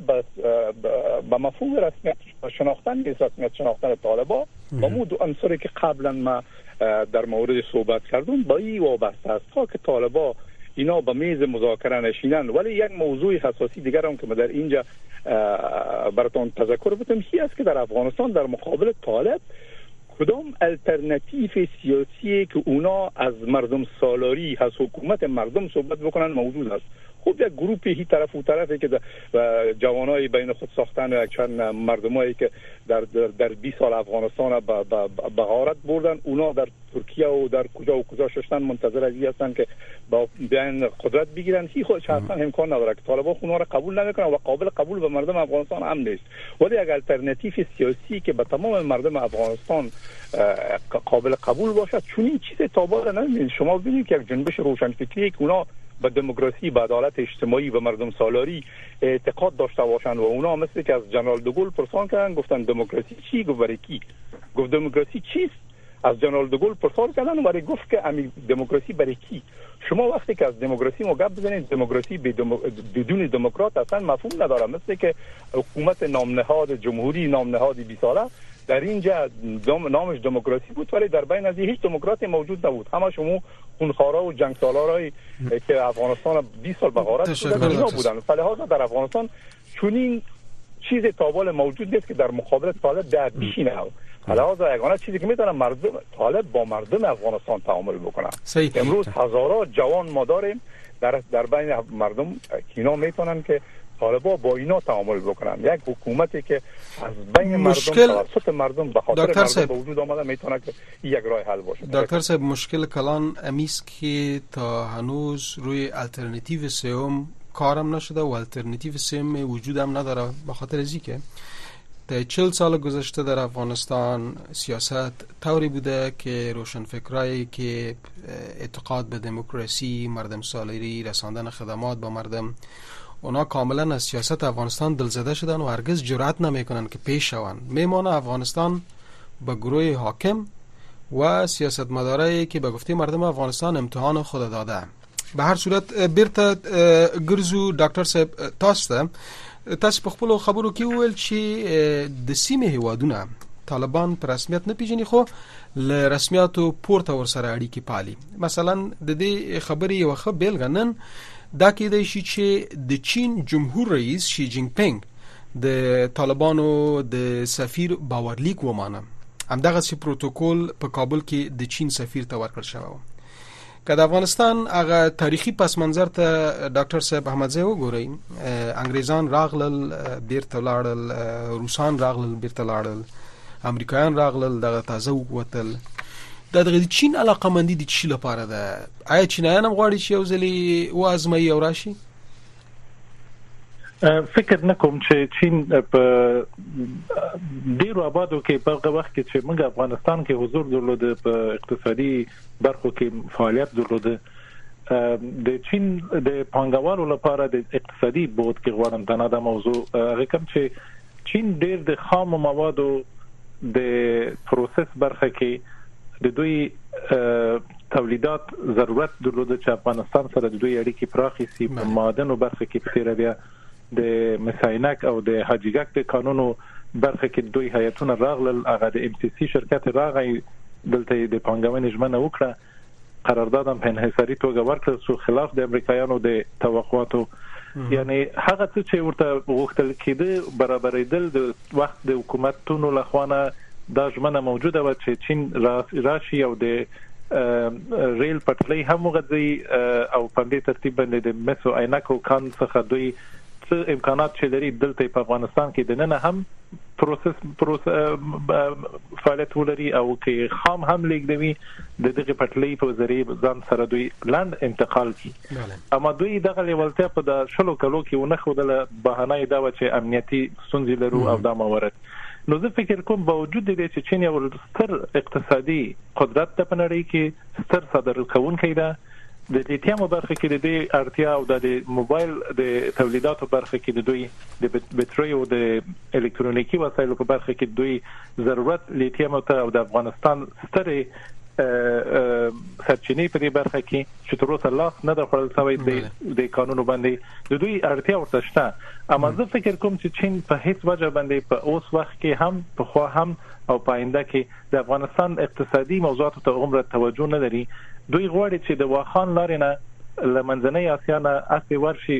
به مفهوم رسمیت شناختن نیست، رسمیت شناختن طالبان با مو دو عنصری که قبلا ما در مورد صحبت کردم با این وابسته است. تا که طالبان اینا به میز مذاکره نشینن. ولی یک موضوع حساسی دیگر هم که من در اینجا براتون تذکر بدم هی است که در افغانستان در مقابل طالب کدام الटरनेटिव سیاسی که اونا از مردم سالاری از حکومت مردم صحبت بکنن موجود است. خب یک گروپی هی طرف و طرفی که جوانای بین خود ساختن یک چند مردمایی که در در, در بیست سال افغانستان به غارت بردن، اونا در ترکیه و در کجا و کجا ششتن منتظر از این هستن که با بیان قدرت بگیرن. هی خودش اصلا امکان نداره که طالبان اونا را قبول نمیکنن و قابل قبول به مردم افغانستان هم نیست. ولی یک الटरनेटिव سیاسی که به تمام مردم افغانستان قابل قبول باشه چون این چیز تابال نمی‌بینید. شما ببینید که یک جنبش روشنفکری که اونا به دموکراسی، به عدالت اجتماعی و مردم سالاری اعتقاد داشته باشند و اونا مثل که از جنرال دوگل پرسان کردن گفتن دموکراسی چی؟ گفت برای کی؟ گفت دموکراسی چیست؟ از جنرال دوگل پرسان کردن و برای گفت که امی دموکراسی برای کی؟ شما وقتی که از دموکراسی مو گپ بزنید، دموکراسی بدون دموکرات اصلا مفهوم نداره. مثل که حکومت نامنهاد جمهوری نامنهاد بیست ساله در اینجا نامش دموکراسی بود ولی در بین از هیچ دموکراتی موجود نبود. همه شما خونخوارا و جنگسالارای که افغانستان بیست سال به غارت بودن اینا بودن. فلهذا در افغانستان چنین چیز تابال موجود نیست که در مقابل طالب در بشینه. لحاظا یگانه چیزی که میتونن مردم طالب با مردم افغانستان تعامل بکنن. امروز هزارها جوان ما داریم در در بین مردم که اینا میتونن که طالبا با اینا تعامل بکنن. یک حکومتی که از بین مشکل... مردم توسط مردم به خاطر مردم به وجود آمده میتونه که یک راه حل باشه. دکتر صاحب مشکل کلان امیست که تا هنوز روی الटरनेटिव سوم کارم نشده و الटरनेटिव سوم وجود هم نداره به خاطر ازی که تا چهل سال گذشته در افغانستان سیاست طوری بوده که روشنفکرایی که اعتقاد به دموکراسی، مردم سالاری، رساندن خدمات با مردم، اونا کاملا از سیاست افغانستان دلزده شدن و هرگز جرأت نمیکنن که پیش شون. میمانه افغانستان با گروه حاکم و سیاستمدارایی که به گفته مردم افغانستان امتحان خود داده. به هر صورت بیرته ګرځو ډاکټر صاحب تاسو ته تاسو په خپل خبرو کې وویل چې د سیمې هیوادونه طالبان په رسمیت نه پیژني خو له رسمیاتو پورته ورسره اړیکې پالي. مثلا د دې خبرې یو ښه بیلګه نن دا کېدای شي چې د چین جمهور رئیس شي جینګ پینګ د طالبانو د سفیر باورلیک ومانه. همدغه سی پروتوکول په کابل کې د چین سفیر ته ورکړل شوی و. که د افغانستان هغه تاریخي پس منظر ته ډاکټر صاحب احمدزی وګورئ، انګریزان راغلل بیرته لاړل، روسان راغلل بیرته لاړل، امریکایان راغلل دغه تازه ووتل. دا دغه چین علاقمندي د چی لپاره ده؟ آیا چینایان هم غواړي چې یو ځلې وازمایي او راشي؟ فکر نکوم چې چین په ډیرو آبادو کې په هغه وخت کې چې موږ افغانستان کې حضور درلوده په اقتصادي برخو کې فعالیت درلوده، د چین د پانګوالو لپاره د اقتصادي بود کې غواړم دا نه د موضوع هغه کوم چې چین ډیر د خام موادو د پروسس برخه کې د دوی تولیدات ضرورت درلوده چې افغانستان سره د دوی اړیکې پراخې سي. په معدنو برخه کې په تیر بیا د مساینک او د حاجیګک د قانونو برخه کې دوی هیئتونه راغلل، هغه د ام سی سی شرکت راغی دلته د پانګونې ژمنه وکړه، قرارداد هم په انحصاري توګه ورکړل شو خلاف د امریکایانو د توقعاتو. یعنی هغه څه چې ورته غوښتل کېده برابرېدل د وخت د حکومتونو لخوا دا ژمنه موجوده و چې چین راشي او د ریل پټلۍ هم وغځي او په دې ترتیب باندې د مسو عینکو کان څخه دوی څه امکانات چې لري دلته په افغانستان کې د نن هم پروسس پروسس فعالیت ولري او کې خام هم لیکدوي د دغه پټلۍ په ذریعہ ځان سره دوی لاند انتقال کی. اما دوی دغه لیولتیا په د شلو کلو کې ونه خودله بهانه دا و چې امنیتي ستونزې لرو او دا موارد. نو زه فکر کوم باوجود دې چې چین یو ستر اقتصادي قدرت په نړۍ کې ستر صادر کوونکی ده، د لیتیم برخه کې د اړتیا او د موبایل د تولیداتو برخه کې د دوی د بټري او د الکترونیکی وسایلو په برخه کې دوی ضرورت لیتیم ته او د افغانستان ستر سرچینې په دې برخه کې چې تر اوسه لاس نه د خپل سوي د قانونو باندې د دوی اړتیا ورته شته. اما زه فکر کوم چې چین په هیڅ وجه باندې په اوس وخت کې هم په خوا هم او پاینده کې د افغانستان اقتصادي موضوعاتو ته عمره توجه نه لري. دوی غواړي چې د واخان لارې نه لمنځنۍ اسیا نه اصلي ورشي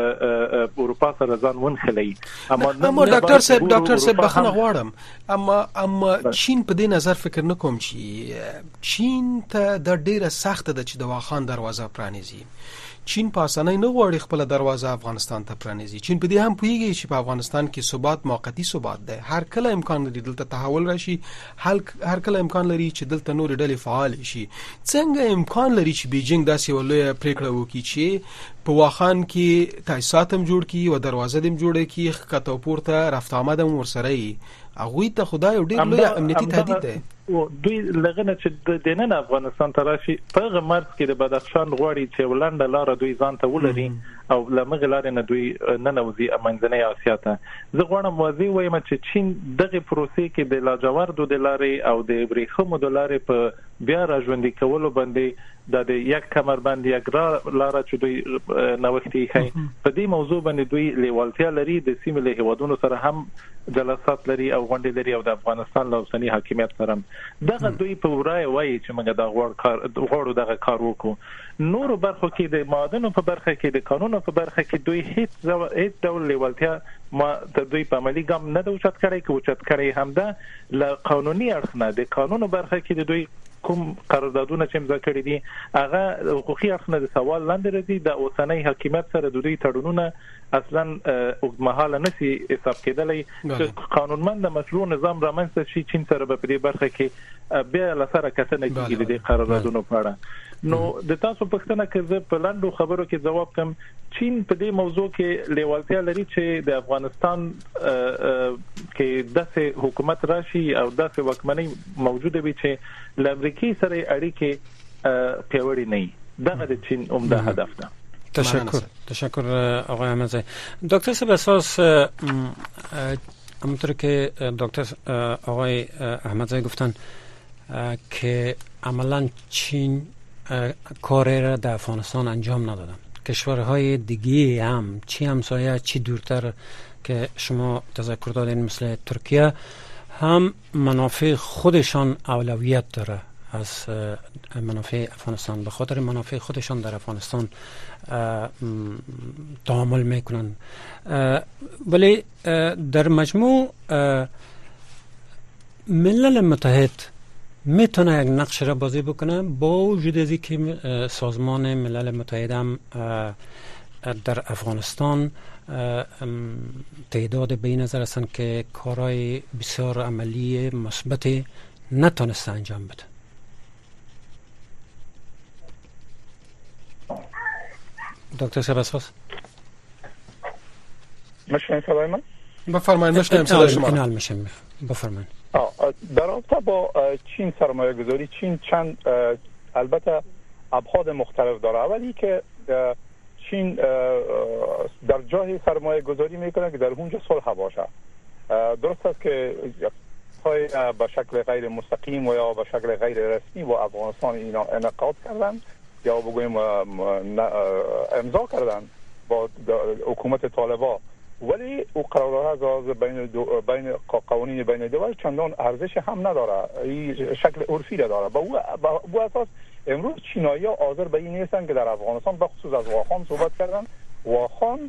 اروپا سره ځان ونخلي. اما اما ډاکټر صاحب ډاکټر صاحب بخښنه غواړم اما اما چین په دې نظر فکر نه کوم چې چین ته د ډیره سخت ده چې د واخان دروازه پرانیزي. چین په اسانۍ نه غواړي خپل دروازه افغانستان ته پرانیزي. چین په دې هم پوهیږي چې په افغانستان کې ثبات موقتی ثبات ده. هر کله امکان لري دلته تحول راشي، هر کله امکان لري چې دلته نور ډلې فعال شي. څنګه امکان لري چې بیجینګ داسې ولې پریکړه وکړي چې په واخان کې تاسیسات هم جوړ کړي او دروازه هم جوړ کړي، خطا پورته رفت آمد هم ورسره وي. هغه ته خدای او ډیر لوی امنیتي تهدید ده. او دوی لغنه چې د نن افغانستان ته راشي په غمرز کې د بدخشان غواړي چې ولنډه لار دوی ځان ته ولري او لمغه لار نه دوی نه نوځي منځنۍ اسیا ته. زه غواړم واضح وایم چې چین دغه پروسې کې د لاجوردو د لارې او د بریښمو د لارې په بیا راژوندي کولو باندې د یک کمر باندې یک لار چې دوی نوښتي کوي په دې موضوع باندې دوی لیوالتیا لري. د سیمې له هیوادونو سره هم جلسات لري او غونډې لري او د افغانستان له اوسنی حاکمیت سره دغه دوی په ورای وایي چې موږ د غوړ کار غوړو دغه کار وکړو. نور برخو کې د معادنو په برخه کې د قانونو په برخه کې دوی هیڅ هیڅ ډول لیوالتیا ما د دوی په عملی ګام نه د اوچت کړی کې اوچت کړی هم ده ل قانوني اړخ نه. د قانونو برخه کې د دوی کوم قراردادونه چې امضا کړي دي هغه حقوقي اړخ نه د سوال لاندې راځي. د اوسنۍ حکومت سره د دوی تړونونه اصلا اوږدمهاله نشي حساب کېدلی چې قانونمند مشروع نظام رامنځته شي. چین سره په دې برخه کې بیا لسره کتنه کیږي د قراردادونو په اړه. نو د تاسو پښتنه کې زه په لاندو خبرو کې جواب کوم. چین په دې موضوع کې لیوالتیا لري چې د افغانستان کې داسې حکومت راشي او داسې واکمنۍ موجوده وي چې له امریکای سره اړیکې پیاوړې نه وي. دغه د چین عمده هدف ده. تشکر تشکر آقای احمدزی. دکتر صاحب اساس همونطور که دکتر آقای احمدزی گفتن که عملا چین کاری را در افغانستان انجام ندادن. کشورهای دیگه هم چی همسایه چی دورتر که شما تذکر دادین مثل ترکیه هم منافع خودشان اولویت داره از منافع افغانستان. به خاطر منافع خودشان در افغانستان تعامل میکنن. ولی در مجموع ملل متحد میتونه یک نقش را بازی بکنه با وجود از اینکه سازمان ملل متحد هم در افغانستان تعداد به این نظر هستند که کارهای بسیار عملی مثبت نتونسته انجام بده. دکتر سباساس مشنین صدای من؟ بفرمایید. مشنیم صدای شما. اینال میشم. بفرمایید. در رابطه با چین سرمایه گذاری، چین چند البته ابعاد مختلف داره. اولی که چین در جای سرمایه گذاری میکنه که در اونجا صلح باشه. درست است که های به شکل غیر مستقیم و یا به شکل غیر رسمی با افغانستان اینا انعقاد کردن یا بگویم امضا کردن با حکومت طالبان، ولی او قرارداد بین دو بین قوانین بین دول چندان ارزش هم نداره. این شکل عرفی داره. با او با اساس امروز چینایی‌ها حاضر به این نیستن که در افغانستان به خصوص از واخان صحبت کردن. واخان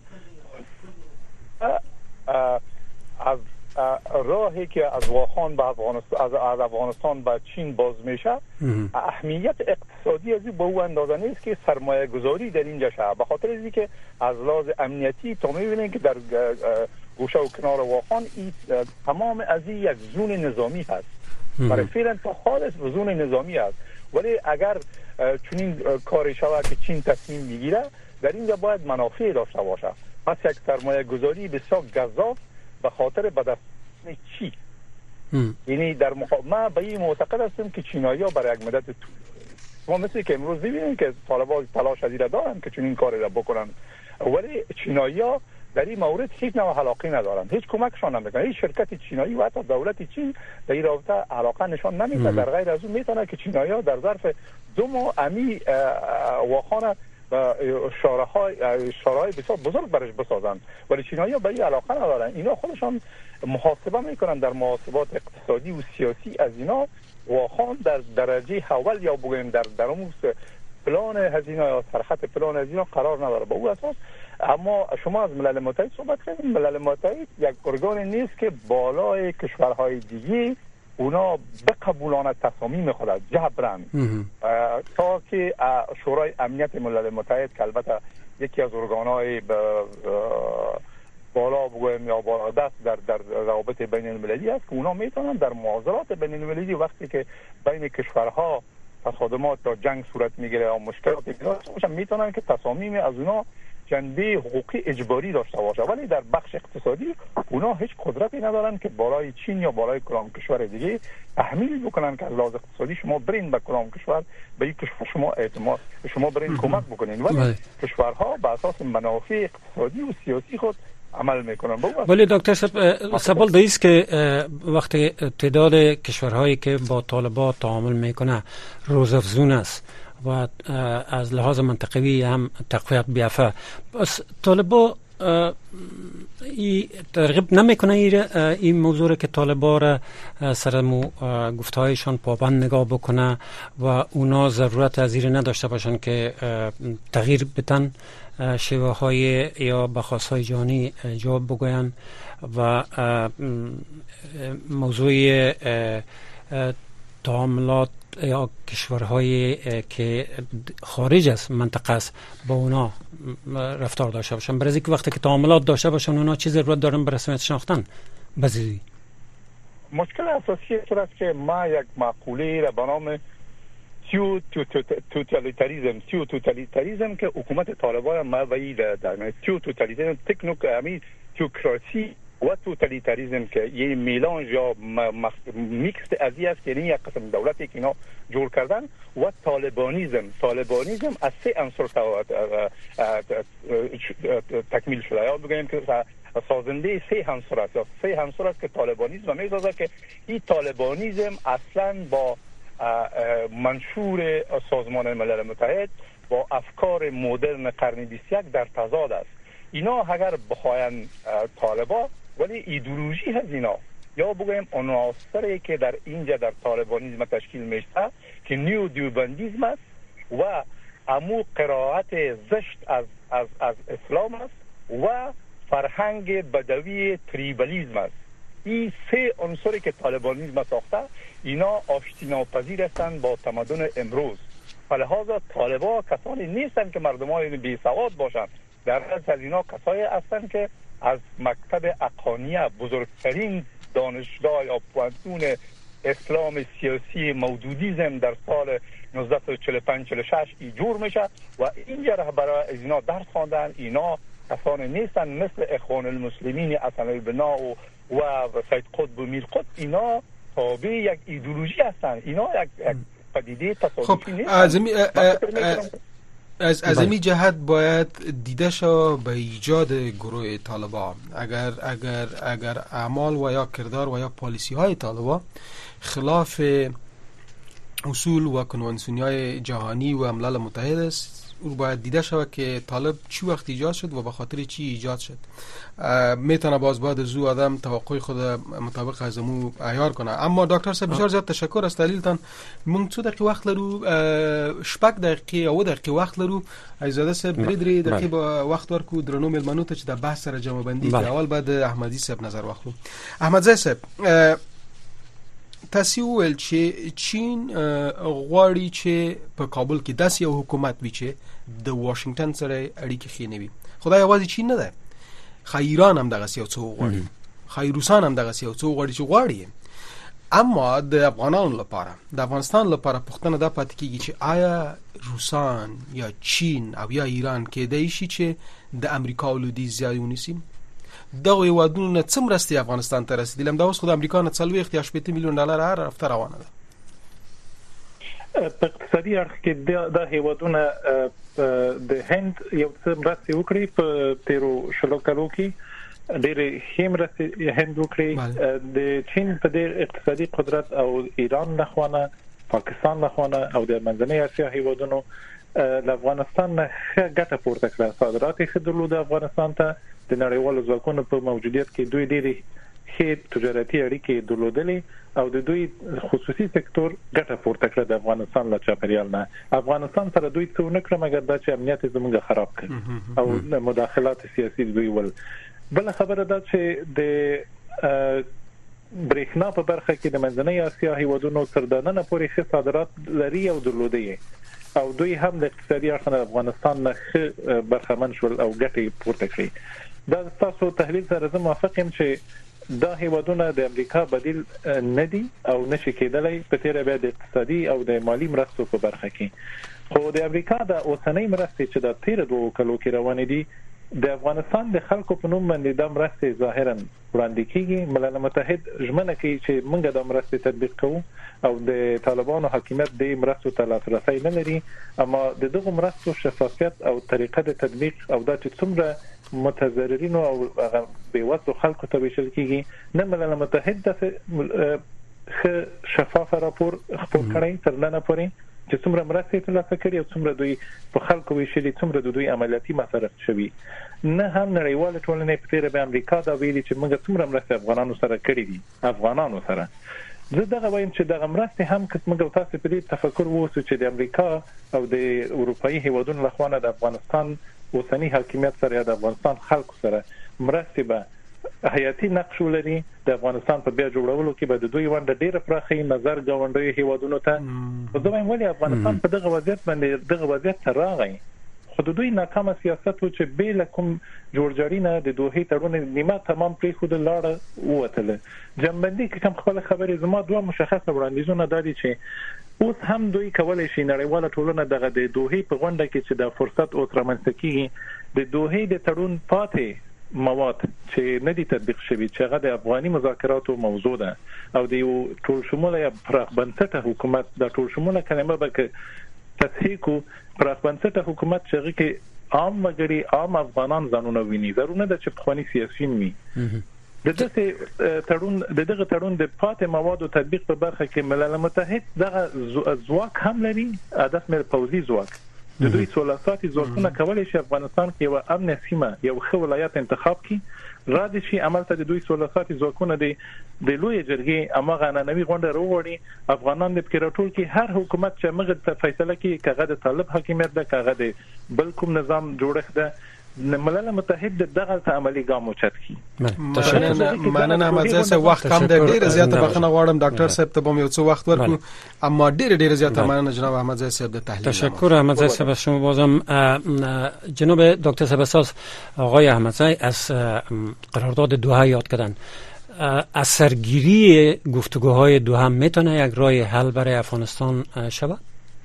از راهی که از واخان به افغانستان از, از افغانستان به چین باز میشه، اهمیت اقتصادی از با او اندازه نیست که سرمایه گذاری در اینجا شه. به خاطر اینکه که از لحاظ امنیتی تو میبینید که در گوشه و کنار واخان این تمام از این یک زون نظامی هست. برای فعلا تا خالص زون نظامی هست. ولی اگر چنین کاری شود که چین تصمیم بگیره، در اینجا باید منافع داشته باشه. پس یک سرمایه گذاری بسیار گزاف به خاطر بدست چی؟ یعنی در مخ... ما به این معتقد هستم که چینایی‌ها برای یک مدت طول ما مثل که امروز می‌بینیم که طالبان تلاش شدید دارن که چنین کاری را بکنن، ولی چینایی‌ها در این مورد هیچ نوع علاقه ندارند، هیچ کمکشان نمیکنه. هیچ شرکت چینایی و حتی دولت چین در این رابطه علاقه نشان نمیده. در غیر از اون میتونه که چینایی‌ها در ظرف دو ماه امی واخانه شارهای شارهای بسیار بزرگ برش بسازند، ولی چینایی‌ها به این علاقه ندارن. اینا خودشان محاسبه میکنن در محاسبات اقتصادی و سیاسی از اینا واخان در درجه اول یا بگویم در درآمد پلان هزینه یا سرخط پلان هزینه قرار نداره. به او اساس اما شما از ملل متحد صحبت کردید. ملل متحد یک ارگان نیست که بالای کشورهای دیگه اونا بقبولانه تصامیم خود جبران تا که شورای امنیت ملل متحد که البته یکی از ارگانهای بالا بگویم یا بالا دست در در روابط بین المللی است که اونا میتونن در معاضلات بین المللی وقتی که بین کشورها تصادمات یا جنگ صورت میگیره یا مشکلات میگیره میتونن که تصامیم از اونا جنبه حقوقی اجباری داشته باشه، ولی در بخش اقتصادی اونا هیچ قدرتی ندارن که بالای چین یا بالای کدام کشور دیگه تحمیل بکنن که از لحاظ اقتصادی شما برین به کدام کشور به یک کشور شما اعتماد شما برین کمک بکنین، ولی کشورها به اساس منافع اقتصادی و سیاسی خود عمل میکنن. ولی دکتر صاحب سوال دیست که وقتی تعداد کشورهایی که با طالبان تعامل میکنه روزافزون است و از لحاظ منطقوی هم تقویت بیافته، بس طالبان ای ترغیب نمیکنه این موضوع که طالبان را سر گفتهایشان پابند نگاه بکنه و اونا ضرورت از این نداشته باشن که تغییر بدن شیوه های یا بخواست های جهانی جواب بگوین و موضوع تعاملات یا کشورهایی که خارج از منطقه است با اونا رفتار داشته باشن، برای اینکه وقتی که تعاملات داشته باشن اونا چی ضرورت دارن به رسمیت شناختن؟ بزیدی مشکل اساسی این است که ما یک مقوله را به نام سیو توتالیتاریزم سیو توتالیتاریزم که حکومت طالبان ما وی در سیو توتالیتاریزم تکنوک امی تیوکراسی و توتالیتاریزم که یه میلانج یا میکس از این است که این یک قسم دولتی که اینا جور کردن و طالبانیزم طالبانیزم از سه عنصر تکمیل شده. یا بگیم که سازنده سه عنصر است یا سه عنصر است که طالبانیزم میسازه که این طالبانیزم اصلا با منشور سازمان ملل متحد با افکار مدرن قرن بیست و یک در تضاد است. اینا اگر بخواین طالبا ولی ایدئولوژی از اینا یا بگویم عناصری که در اینجا در طالبانیزم تشکیل میشه که نیو دیوبندیزم است و امو قرائت زشت از از از اسلام است و فرهنگ بدوی تریبالیزم است. این سه عنصری که طالبانیزم ساخته اینا آشتی ناپذیر هستند با تمدن امروز. لذا طالبان کسانی نیستند که مردمان بی سواد باشند، در اصل از اینا کسایی هستند که از مکتب اقانیه بزرگترین دانشگاه یا پوانتون اسلام سیاسی مودودیزم در سال نوزده و چهل و پنج چهل و شش ایجور میشه و اینجا برای از اینا درس خواندن. اینا کسانی نیستن مثل اخوان المسلمین حسن البنا و و سید قطب و میر قطب. اینا تابع یک ایدئولوژی هستن، اینا یک, یک پدیده تصادفی نیست. از امی از از امی جهت باید دیده شو به ایجاد گروه طالبان. اگر اگر اگر اعمال و یا کردار و یا پالیسی های طالبان خلاف اصول و کنوانسیون‌های جهانی و ملل متحد است، او باید دیده شود که طالب چی وقت ایجاد شد و به خاطر چی ایجاد شد. میتونه باز بعد از او آدم توقع خود مطابق از امو عیار کنه. اما دکتر صاحب بسیار زیاد تشکر از تحلیلتان. من څو دقیقه وخت لرو، شپږ دقیقې او دقیقې وخت لرو. ایزاده صاحب درې درې دقیقې به وخت ورکو درنو ملمنو ته چې د بحث سره جمع بندي کوي. اول بعد احمدی صاحب نظر واخلو. احمدزی صاحب تاسو ویل چې چین غواړي چې په کابل کې داسې یو حکومت وي چې د واشنگټن سره اړیکې خینوي. خدای یوازې چین نه ده، خا ایران هم دغه یو څو غواړي، خا روسان هم دغه یو څو غواړي چې غواړي. اما د افغانانو لپاره د افغانستان لپاره پوښتنه ده پاتې کیږي چې آیا روسان یا چین او یا ایران کې دی شي چې د امریکا ولودي ځای ونیسي؟ دغه هیوادونو نه څه مرستې افغانستان ته رسیدلې؟ همدا اوس خو د امریکا نه څلوېښت یا شپېته میلیون ډالر هر هفته روانه ده. په اقتصادي اړخ کې د هیوادونو د هند یو څه مرستې وکړي په تیرو شلو کالو کې ډېر هم مرستې هند وکړي د چین په دې اقتصادي قدرت او ایران لخوا پاکستان لخوا او د منځنۍ اسیا هیوادونو د افغانستان نه ګټه پورته کړه. صادرات یې درلود افغانستان ته د نړیوالو ځواکونو په موجودیت کې دوی ډېری ښې تجارتي اړیکې درلودلې او د دوی خصوصي سکتور ګټه پورته کړه د افغانستان له چاپیریال نه. افغانستان سره دوی څه ونه کړه مګر دا چې امنیت زموږ خراب کړ او مداخلات سیاسي دوی ول. بل خبره ده چې د برېښنا په برخه کې د منځنۍ اسیا هیوادونو تر دننه پورې ښه صادرات لري او درلودي او دوی هم د اقتصادي اړخ نه افغانستان نه ښه برخمن شول او ګټې پورته کړې. دا تاسو تحلیل سره زه موافق یم چې دا هیوادونه د امریکا بدیل نه دي او نشي کېدلای په تیر بیا د اقتصادي او د مالی مرستو په برخه کې. خو د امریکا د اوسنۍ مرستې چې د تیر دوه کلو کې روانې دي د افغانستان د خلکو په نوم باندې د مرستې ظاهرا وړاندې کیږي. ملل متحد ژمنه کوي چې موږ د مرستې تطبیق کوو او د طالبانو حکومت د مرستو ته لاسرسي نه لري، اما د دغه مرستو شفافیت او طریقه د تطبیق او د څومره متضررین او بیوزلو خلکو ته ویشل کیږي نه ملل متحد د شفاف راپور خپل کړی تر نن پورې چې څومره مرستې ترلاسه کړي او څومره دوی په خلکو ویشلي، څومره د دوی عملیاتي مصرف شوي. نه هم نړیوال ټولنې په تیر به امریکا دا ویلي چې موږ څومره مرستې افغانانو سره کړې دي افغانانو سره. زه دغه وایم چې دغه مرستې هم که موږ تاسو په دې تفکر ووسو چې د امریکا او د اروپאי هیوادونو لخوا د افغانستان اوسنی حاکمیت سره د افغانستان خلکو سره مرستې به حیاتي نقش ولري. د افغانستان په بیا جوړولو کې به د دوی ونډه ډیره پراخه نظر ګاونډي هیوادونو ته. خو زه وایم ولې افغانستان په دغه وضعیت باندې دغه وضعیت ته راغی؟ خو د دوی ناکامه سیاست و چې بل کوم جوړجاړی نه د دوه تړون نیمه تمام پرې خو د لاړه ووتله. جنبندي کې کوم خپل خبرې زما دوه مشخصه وړاندیزونه دادي چې اوس هم دوی کولای شي نړیواله ټولنه دغه د دوه په غونډه کې چې د فرصت او ترمنځ کې د دوه د تړون پاتې مواد چې نه دي تطبیق شوي چې هغه د افغاني مذاکراتو موضوع ده او د یو ټول شموله یا پراخ بنسټه حکومت د ټول شموله کلمه به تصحیح کو پراخ بنسټه حکومت چې هغه کې عام مګری عام افغانان ځانونه ویني ضروري ده چې خپلوي سیاسيين وي. د دغه تړون د دغه تړون د پاتې موادو تطبیق په برخه کې ملل متحد دغه ځواک هم لري، هدف مې پوځي ځواک. د دوی څولاساتي ځواکونه کولای شي افغانستان کې یو امن سیمه یو ښه ولایت انتخاب کړي، را دي شي عمل ته د دوی څولاساتي ځواکونه د د لوی جرګې امغه ننوي غونډه وروړي افغانان د پکراټول کې هر حکومت چې موږ ته فیصله کوي کغه د طالب حکومت ده کغه د بل کوم نظام جوړښت ده ملل متحد دغه ته عملی ګام اوچت کی. مننه مزه وخت کم ده، ډیر زیاته بخنه غواړم ډاکټر صاحب ته به یو څه وخت ورکړو اما ډیر ډیر زیاته مننه جناب احمد زاهد صاحب د تحلیل. تشکر احمد زاهد صاحب. شما بازم جناب دکتر صاحب اساس آقای احمد زاهد از قرارداد دوحه یاد کردن. اثرگیری گفتگوهای دوحه میتونه یک راه حل برای افغانستان شود؟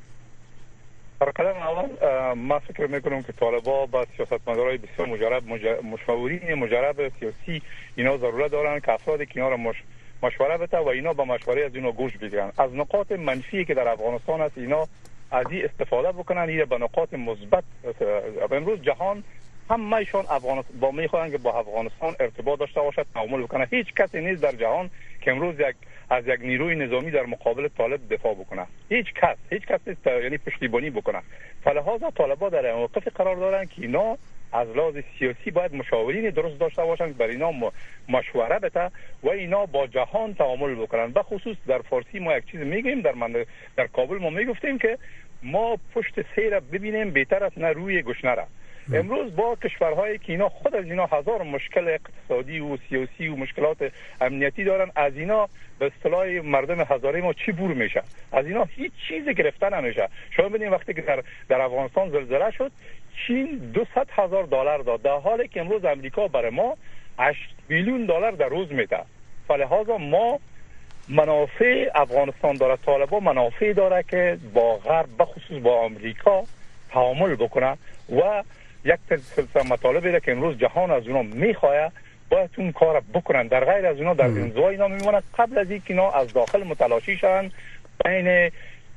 در قدم اول ما فکر میکنم که طالبان با سیاستمدارای بسیار مجرب مشاورین مجرب سیاسی اینا ضرورت دارن که افرادی که اینا را مش... مشوره بده و اینا با مشوره از اینا گوش بگیرن. از نقاط منفی که در افغانستان است اینا از این استفاده بکنن، این به نقاط مثبت. امروز جهان همه‌شان افغانستان با میخوان که با افغانستان ارتباط داشته باشد، تعامل بکنه. هیچ کسی نیست در جهان که امروز یک از یک نیروی نظامی در مقابل طالب دفاع بکنه. هیچ کس هیچ کس نیست یعنی پشتیبانی بکنه. فلهذا طالبان در موقف قرار دارن که اینا از لحاظ سیاسی باید مشاورین درست داشته باشند، برای اینا مشوره بده و اینا با جهان تعامل بکنن. به خصوص در فارسی ما یک چیز میگیم، در من در کابل ما میگفتیم که ما پشت سیر ببینیم بهتر است نه روی گشنه. امروز با کشورهایی که اینا خود از اینا هزار مشکل اقتصادی و سیاسی و مشکلات امنیتی دارن، از اینا به اصطلاح مردم هزاره ما چی بور میشه؟ از اینا هیچ چیزی گرفته نمیشه. شما ببینید وقتی که در در افغانستان زلزله شد چین دویست هزار دلار داد، در حالی که امروز امریکا برای ما هشت بیلیون دلار در روز میده. فلهذا ما منافع افغانستان داره، طالبان منافع داره که با غرب به خصوص با امریکا تعامل بکنه و یک سلسله مطالبی که امروز جهان از اونا میخواه باید اون کار بکنن. در غیر از اونا در انزوا اینا میمونن قبل از اینکه اینا از داخل متلاشی شن بین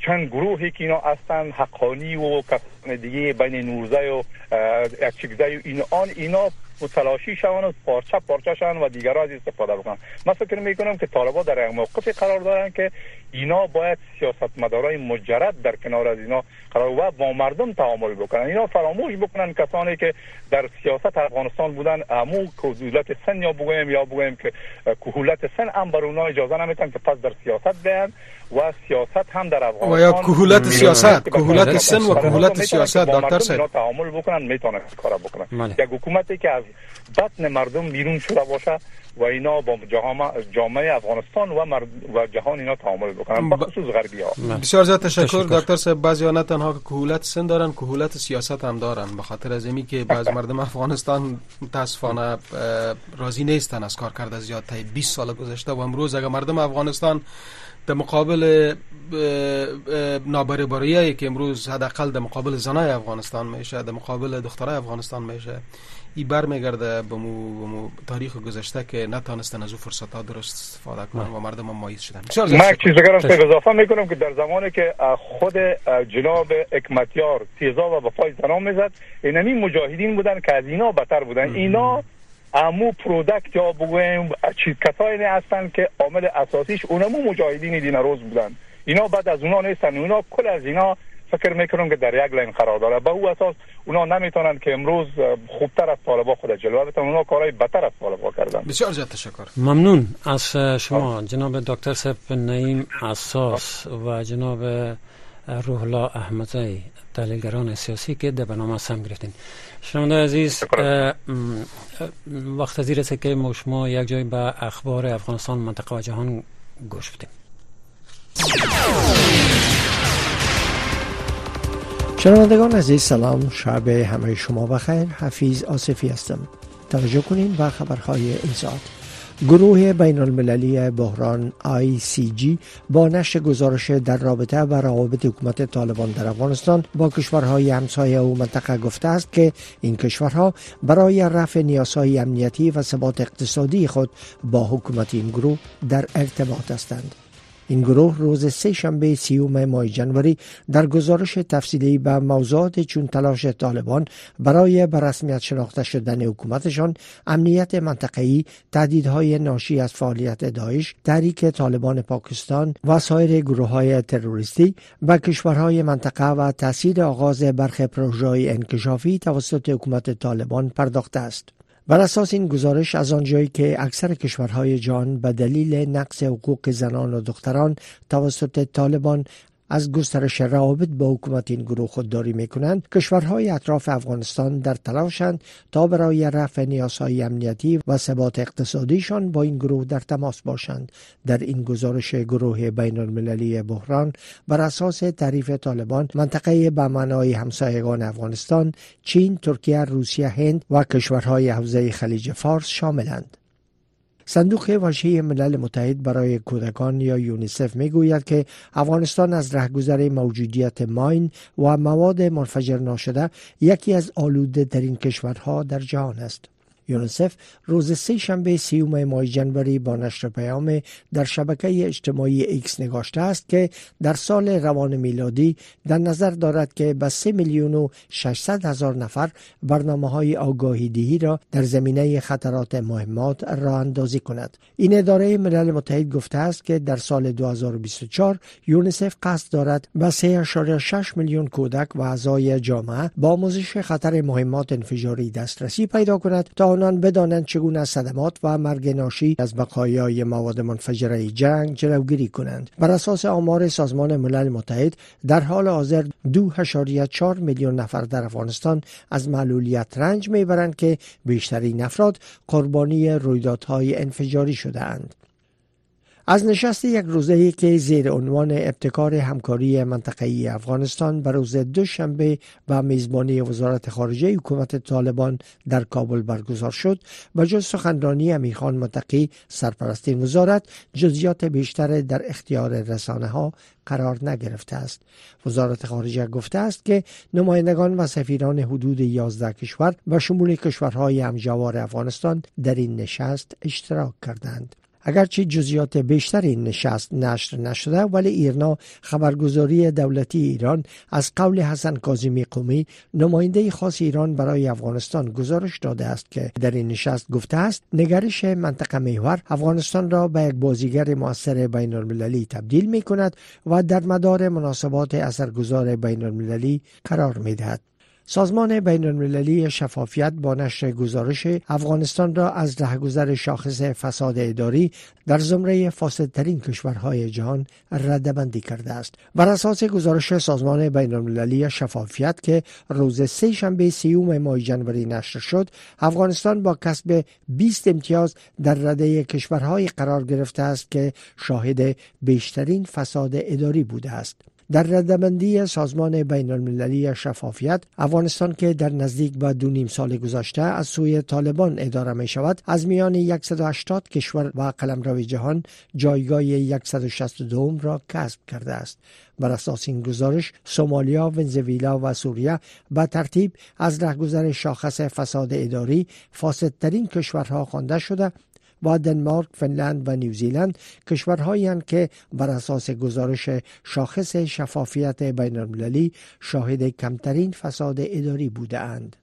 چند گروهی که اینا هستند حقانی و کسان دیگه بین نورزه و اکچگزه و این آن اینا متلاشی شوند و پارچه پارچه شوند و دیگر از استفاده بکنند. من فکر میکنم که طالبان در یک موقفی قرار دارند که اینا باید سیاستمدارای مجرد در کنار از اینا قرار و با مردم تعامل بکنن. اینا فراموش بکنن کسانی که در سیاست افغانستان بودن، امو دولت سن یا بگویم یا بگویم که کهولت سن هم بر اونها اجازه نمیتن که پس در سیاست بیان و سیاست هم در افغانستان و یا کهولت سیاست، کهولت سن و کهولت سیاست دکتر صاحب تعامل بکنن، میتونن کارا بکنن. یک حکومتی که از بطن مردم بیرون شده باشه و اینا با جامعه افغانستان و مرد و جهان اینا تعامل بکنن، به خصوص غربی ها. بسیار زیاد تشکر دکتر صاحب. بعضی ها نه تنها کهولت سن دارن، کهولت سیاست هم دارن، به خاطر از اینی که بعض مردم افغانستان متاسفانه راضی نیستن از کارکرد زیاد تا بیست سال گذشته و امروز اگر مردم افغانستان در مقابل نابرابریایی که امروز حداقل در مقابل زنای افغانستان میشه، در مقابل دخترای افغانستان میشه، ای بر میگرده به مو, مو تاریخ گذشته که نتونستن از او فرصت ها درست استفاده کنن و مردم هم مایز شدن. من یک چیز دیگر هم اضافه میکنم که در زمانی که خود جناب حکمتیار تیزا و وفای زنان میزد، اینمی مجاهدین بودن که از اینا بدتر بودن. اینا امو پروداکت یا بگویم چیز کسایی هستن که عامل اساسیش اونمو مجاهدین دین روز بودن. اینا بعد از اونا نیستن، اونا کل از اینا فکر میکنم که در یک لین قرار داره. به او اساس اونا نمیتونن که امروز خوبتر از طالبان خود جلوه بدن، اونا کارهای بدتر از طالبان کردن. بسیار زیاد تشکر. ممنون از شما جناب دکتر صاحب نعیم اساس و جناب روح الله احمدی، تحلیلگران سیاسی که در برنامه سهم گرفتین. شنونده عزیز، وقت از این رسه که ما شما یک جای به اخبار افغانستان، منطقه و جهان گوش بدیم. شنوندگان عزیز سلام، شب همه شما بخیر. حفیظ آصفی هستم. توجه کنین به خبرهای این ساعت. گروه بین المللی بحران آی سی جی با نشر گزارش در رابطه با روابط حکومت طالبان در افغانستان با کشورهای همسایه و منطقه گفته است که این کشورها برای رفع نیازهای امنیتی و ثبات اقتصادی خود با حکومت این گروه در ارتباط هستند. این گروه روز سه شنبه سیوم ماه جنوری در گزارش تفصیلی به موضوعات چون تلاش طالبان برای به رسمیت شناخته شدن حکومتشان، امنیت منطقه‌ای، تهدیدهای ناشی از فعالیت داعش، تحریک طالبان پاکستان و سایر گروه‌های تروریستی و کشورهای منطقه و تأثیر آغاز برخی پروژه‌های انکشافی توسط حکومت طالبان پرداخته است. بر اساس این گزارش، از آنجایی که اکثر کشورهای جهان به دلیل نقض حقوق زنان و دختران توسط طالبان از گسترش روابط با حکومت این گروه خودداری می‌کنند، کشورهای اطراف افغانستان در تلاشند تا برای رفع نیازهای امنیتی و ثبات اقتصادیشان با این گروه در تماس باشند. در این گزارش گروه بین المللی بحران بر اساس تعریف طالبان، منطقه به معنای همسایگان افغانستان، چین، ترکیه، روسیه، هند و کشورهای حوزه خلیج فارس شاملند. صندوق واژه ملل متحد برای کودکان یا یونیسف میگوید که افغانستان از رهگذر موجودیت ماین و مواد منفجر ناشده یکی از آلوده ترین کشورها در جهان است. یونیسف روز سه شنبه سیوم ماه جنوری با نشر پیام در شبکه اجتماعی ایکس نگاشته است که در سال روان میلادی در نظر دارد که به سه میلیون و ششصد هزار نفر برنامه‌های آگاهی دهی را در زمینه خطرات مهمات راه اندازی کند. این اداره ملل متحد گفته است که در سال دو هزار و بیست و چهار یونیسف قصد دارد به سه ممیز شش میلیون کودک و اعضای جامعه با آموزش خطر مهمات انفجاری دسترسی پیدا کند تا آنان بدانند چگونه صدمات و مرگ ناشی از بقایای مواد منفجره جنگ جلوگیری کنند. بر اساس آمار سازمان ملل متحد، در حال حاضر دو ممیز چهار میلیون نفر در افغانستان از معلولیت رنج میبرند که بیشترین افراد قربانی رویدادهای انفجاری شده‌اند. از نشست یک روزه‌ای که زیر عنوان ابتکار همکاری منطقه‌ای افغانستان به روز دوشنبه به میزبانی وزارت خارجه حکومت طالبان در کابل برگزار شد، به جز سخنرانی امیرخان متقی سرپرست این وزارت، جزئیات بیشتر در اختیار رسانه‌ها قرار نگرفته است. وزارت خارجه گفته است که نمایندگان و سفیران حدود یازده کشور و شمول کشورهای همجوار افغانستان در این نشست اشتراک کردند. اگرچه جزئیات بیشتر این نشست نشر نشده، ولی ایرنا خبرگزاری دولتی ایران از قول حسن کاظمی قمی نماینده خاص ایران برای افغانستان گزارش داده است که در این نشست گفته است نگرش منطقه محور افغانستان را به یک بازیگر مؤثر بین المللی تبدیل می کند و در مدار مناسبات اثرگذار بین المللی قرار می دهد. سازمان بین المللی شفافیت با نشر گزارش افغانستان را از رهگذر شاخص فساد اداری در زمره فاسدترین کشورهای جهان رده‌بندی کرده است. بر اساس گزارش سازمان بین المللی شفافیت که روز سه شنبه سیوم ماه جنوری نشر شد، افغانستان با کسب بیست امتیاز در رده کشورهای قرار گرفته است که شاهد بیشترین فساد اداری بوده است. در رده‌بندی سازمان بین المللی شفافیت، افغانستان که در نزدیک به دو نیم سال گذشته از سوی طالبان اداره می شود، از میان صد و هشتاد کشور و قلمرو جهان جایگاه صد و شصت و دو را کسب کرده است. بر اساس این گزارش، سومالیا، ونزوئلا و سوریه به ترتیب از رهگذر شاخص فساد اداری فاسدترین کشورها خوانده شده و دنمارک، فنلند و نیوزیلند کشورهایی هستند که بر اساس گزارش شاخص شفافیت بین المللی شاهد کمترین فساد اداری بوده اند.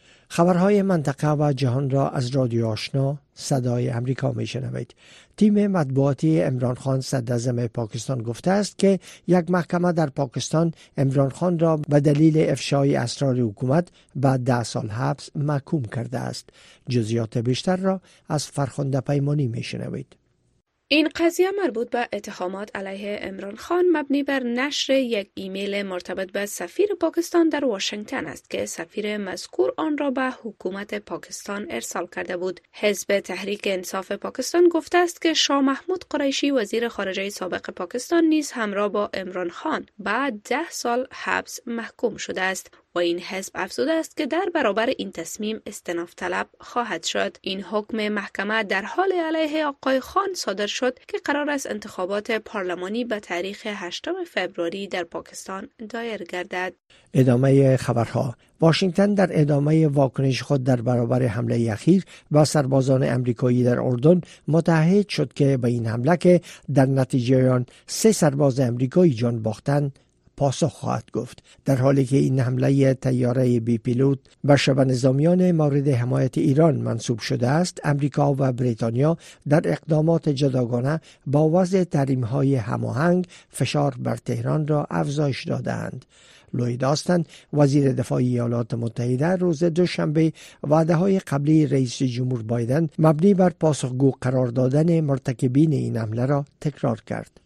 خبرهای منطقه و جهان را از رادیو آشنا صدای امریکا می شنوید. تیم مطبوعاتی عمران خان صدراعظم پاکستان گفته است که یک محکمه در پاکستان عمران خان را به دلیل افشای اسرار حکومت به ده سال حبس محکوم کرده است. جزئیات بیشتر را از فرخنده پیمانی می شنوید. این قضیه مربوط به اتهامات علیه عمران خان مبنی بر نشر یک ایمیل مرتبط به سفیر پاکستان در واشنگتن است که سفیر مذکور آن را به حکومت پاکستان ارسال کرده بود. حزب تحریک انصاف پاکستان گفته است که شاه محمود قریشی وزیر خارجه سابق پاکستان نیز همراه با عمران خان بعد ده سال حبس محکوم شده است. و این حزب افزوده است که در برابر این تصمیم استئناف طلب خواهد شد. این حکم محکمه در حال علیه آقای خان صادر شد که قرار است انتخابات پارلمانی به تاریخ هشتم فوریه در پاکستان دایر گردد. ادامه خبرها. واشنگتن در ادامه واکنش خود در برابر حمله اخیر با سربازان امریکایی در اردن متعهد شد که به این حمله که در نتیجه آن سه سرباز امریکایی جان باختند پاسخ خواهد گفت. در حالی که این حمله طیاره بی پیلوت به شبه نظامیان مورد حمایت ایران منسوب شده است، امریکا و بریتانیا در اقدامات جداگانه با وضع تحریم‌های هماهنگ فشار بر تهران را افزایش دادند. لوید آستن وزیر دفاع ایالات متحده روز دوشنبه وعده‌های قبلی رئیس جمهور بایدن مبنی بر پاسخگو قرار دادن مرتکبین این حمله را تکرار کرد.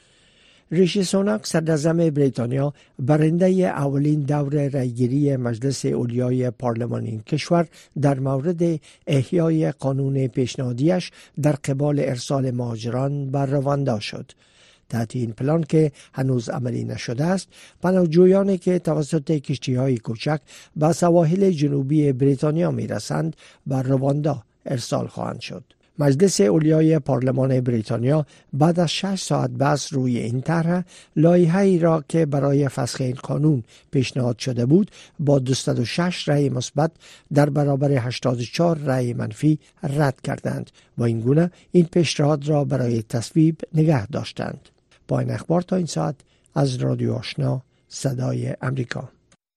ریشی سوناک صدراعظم بریتانیا برنده اولین دور رایگیری مجلس علیای پارلمان این کشور در مورد احیای قانون پیشنهادیش در قبال ارسال مهاجران به رواندا شد. تحت این پلان که هنوز عملی نشده است، پناهجویانی که توسط کشتی‌های کوچک به سواحل جنوبی بریتانیا می‌رسند به رواندا ارسال خواهند شد. مجلس علیای پارلمان بریتانیا بعد از شش ساعت بحث روی این طرح لایحه‌ای را که برای فسخ این قانون پیشنهاد شده بود با دویست و شش رأی مثبت در برابر هشتاد و چهار رأی منفی رد کردند و این گونه این پیشنهاد را برای تصویب نگه داشتند. با این اخبار تا این ساعت از رادیو آشنا صدای امریکا.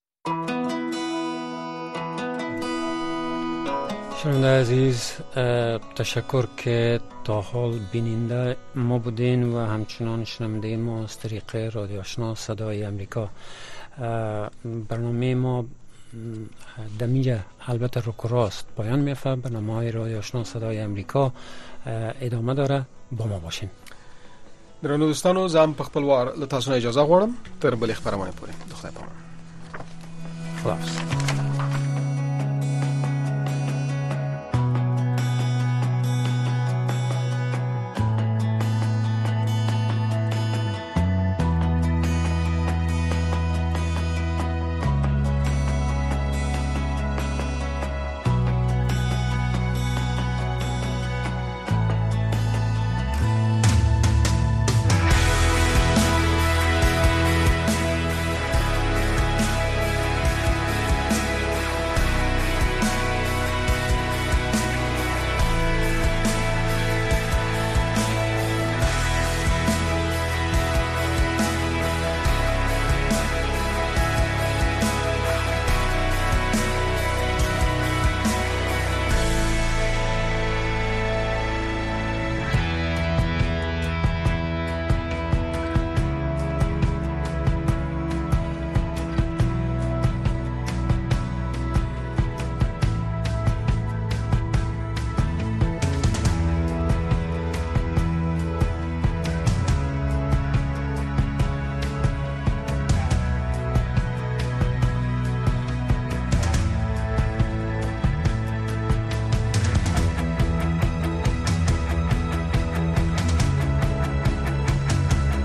شنونده عزیز، تشکر که تا حال بیننده ما بودین و همچنان شنونده ما از طریق رادیو آشنا صدای امریکا. برنامه ما دمیجه البته رک و راست پایان میفته. برنامه های رادیو آشنا صدای امریکا ادامه داره، با ما باشین. درنو دوستانو، زم په خپل وار له تاسو نه اجازه غواړم تر بلې خبرونه پورې. د خدای په امان. خلاص.